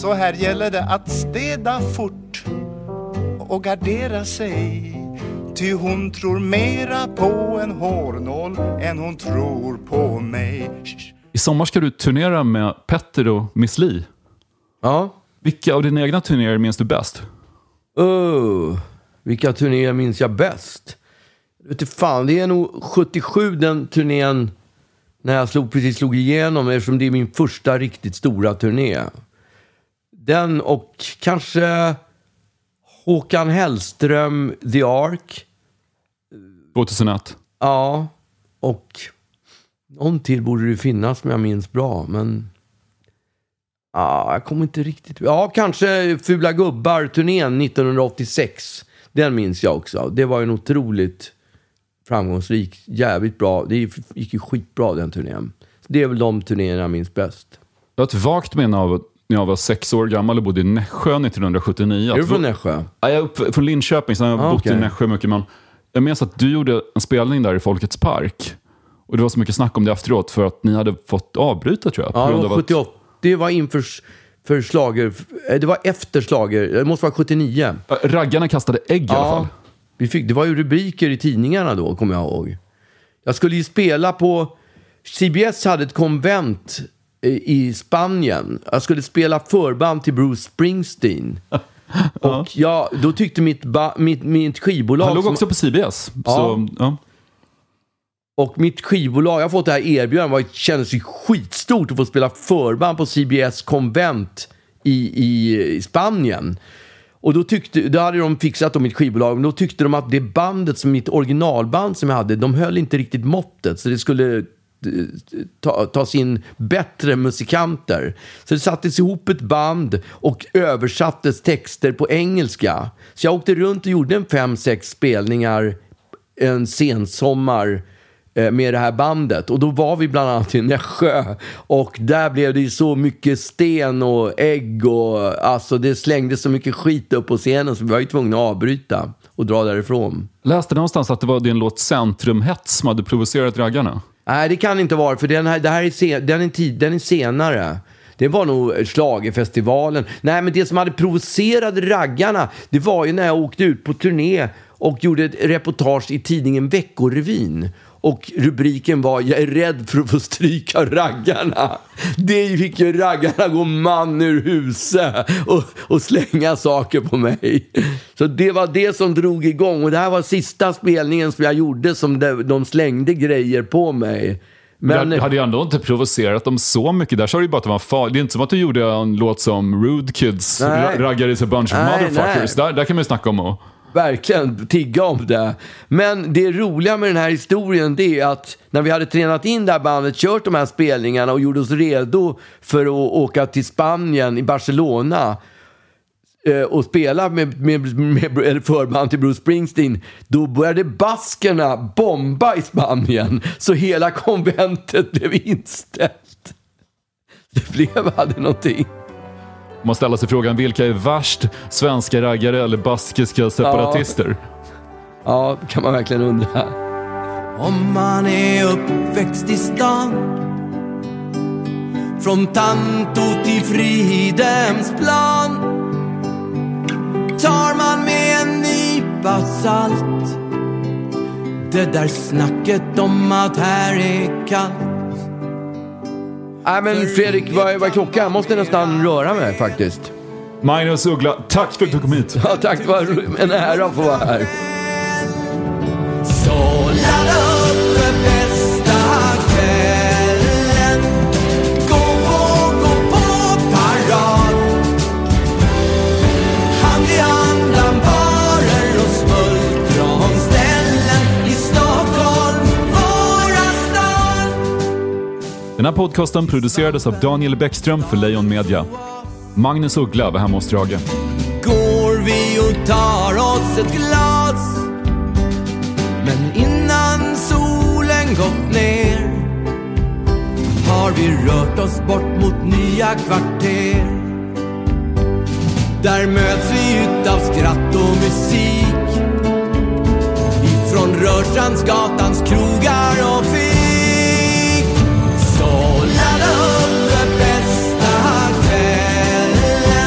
Så här gäller det att städa fort och gardera sig. Ty hon tror mera på en hårnål än hon tror på mig. I sommar ska du turnera med Petter och Miss Li. Ja. Vilka av dina egna turnéer minns du bäst? Oh, vilka turnéer minns jag bäst? Vet du fan, det är nog sjuttiosju den turnén när jag slog, precis slog igenom, eftersom det är min första riktigt stora turné. Den och kanske Håkan Hellström, The Ark. tjugohundraett. Ja, och någon till borde det finnas som jag minns bra, men ja, jag kommer inte riktigt. Ja, kanske Fula Gubbar-turnén nittonhundraåttiosex. Den minns jag också. Det var en otroligt framgångsrik, jävligt bra. Det gick ju skitbra den turnén. Det är väl de turnéerna jag minns bäst. Jag har ett vagt minne av när jag var sex år gammal och bodde i Nässjö nittonhundrasjuttionio. Är du från Nässjö? Ja, jag är upp, från Linköping, så jag har ah, bott okay. i Nässjö mycket. Men jag minns att du gjorde en spelning där i Folkets park. Och det var så mycket snack om det efteråt för att ni hade fått avbryta, tror jag. Ja, det var sjuttioåtta. Att... Det var inför för slager. Det var efter slager. Det måste vara sjuttionio. Raggarna kastade ägg ja, i alla fall. Vi fick, det var ju rubriker i tidningarna då, kommer jag ihåg. Jag skulle ju spela på... C B S hade ett konvent i Spanien. Jag skulle spela förband till Bruce Springsteen. Och ja, då tyckte mitt, ba, mitt, mitt skivbolag... Han låg också som, på C B S. Ja. Så, ja. Och mitt skivbolag, jag har fått det här erbjudandet, det kändes ju skitstort att få spela förband på C B S konvent i, i Spanien. Och då tyckte, då hade de fixat om mitt skivbolag, men då tyckte de att det bandet, som mitt originalband som jag hade, de höll inte riktigt måttet, så det skulle ta, tas in bättre musikanter. Så det sattes ihop ett band och översattes texter på engelska. Så jag åkte runt och gjorde en fem, sex spelningar en sensommar med det här bandet. Och då var vi bland annat i Nässjö. Och där blev det ju så mycket sten och ägg. Och alltså det slängde så mycket skit upp på scenen, så vi var ju tvungna att avbryta och dra därifrån. Läste någonstans att det var din låt Centrumhets som hade provocerat raggarna. Nej, det kan inte vara. För den här, det här är, sen, den är, tid, den är senare. Det var nog schlagerfestivalen. Nej, men det som hade provocerat raggarna, det var ju när jag åkte ut på turné och gjorde ett reportage i tidningen Veckorevyn. Och rubriken var: jag är rädd för att få stryka raggarna. Det fick ju raggarna gå man ur huset och, och slänga saker på mig. Så det var det som drog igång. Och det här var sista spelningen som jag gjorde som de, de slängde grejer på mig. Men jag hade ju ändå inte provocerat dem så mycket. Där sa du ju bara att det var farligt. Det är inte som att du gjorde en låt som Rude Kids, nej. Raggar is a bunch of nej, motherfuckers. Där, där kan man ju snacka om och... Verkligen tigga om det. Men det roliga med den här historien, det är att när vi hade tränat in det här bandet, kört de här spelningarna och gjorde oss redo för att åka till Spanien, i Barcelona, och spela med, med, med förband till Bruce Springsteen, då började baskerna bomba i Spanien, så hela konventet blev inställt. Det blev aldrig någonting. Man ställer sig frågan, vilka är värst? Svenska raggare eller baskiska separatister? Ja, ja, kan man verkligen undra. Om man är uppväxt i stan, från Tanto till Fridhemsplan, tar man med en nypa salt det där snacket om att här är kallt. Nej, men Fredrik, vad är, vad är klockan? Jag måste nästan röra mig faktiskt. Magnus Uggla, tack för att du kom hit. Ja, tack, det var en ära att få vara här. Så ladda upp för bästa kvällen. Gå på, gå på parad. Hand i hand bland barer och smultronställen i Stockholm, våra stad. Den här podcasten producerades av Daniel Bäckström för Lejon Media. Magnus Uggla var hemma hos Drage. Går vi och tar oss ett glas, men innan solen gått ner har vi rört oss bort mot nya kvarter. Där möts vi utav skratt och musik, ifrån Rörstrandsgatans krogar och fik. Så ladda upp för bästa kvällen.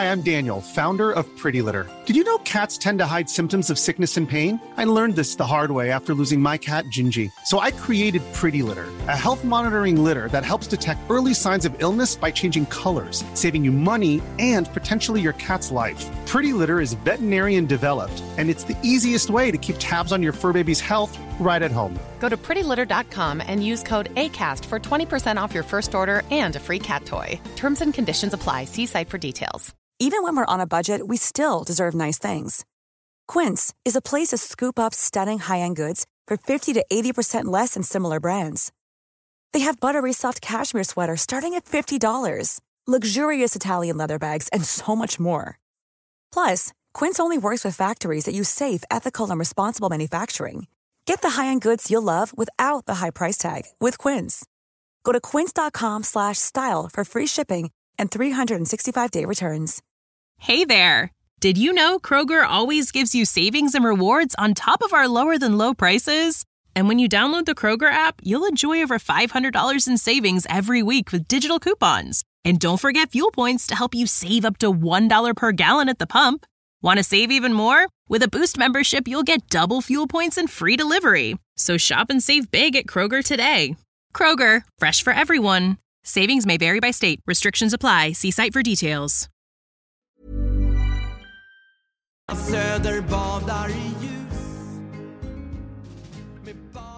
Hi, I'm Daniel, founder of Pretty Litter. Did you know cats tend to hide symptoms of sickness and pain? I learned this the hard way after losing my cat, Gingy. So I created Pretty Litter, a health monitoring litter that helps detect early signs of illness by changing colors, saving you money and potentially your cat's life. Pretty Litter is veterinarian developed, and it's the easiest way to keep tabs on your fur baby's health right at home. Go to pretty litter dot com and use code ACAST for twenty percent off your first order and a free cat toy. Terms and conditions apply. See site for details. Even when we're on a budget, we still deserve nice things. Quince is a place to scoop up stunning high-end goods for fifty to eighty percent less than similar brands. They have buttery soft cashmere sweaters starting at fifty dollars, luxurious Italian leather bags, and so much more. Plus, Quince only works with factories that use safe, ethical, and responsible manufacturing. Get the high-end goods you'll love without the high price tag with Quince. Go to quince dot com slash style for free shipping and three sixty-five day returns. Hey there! Did you know Kroger always gives you savings and rewards on top of our lower-than-low prices? And when you download the Kroger app, you'll enjoy over five hundred dollars in savings every week with digital coupons. And don't forget fuel points to help you save up to one dollar per gallon at the pump. Want to save even more? With a Boost membership, you'll get double fuel points and free delivery. So shop and save big at Kroger today. Kroger, fresh for everyone. Savings may vary by state. Restrictions apply. See site for details. Söder badar i ljus med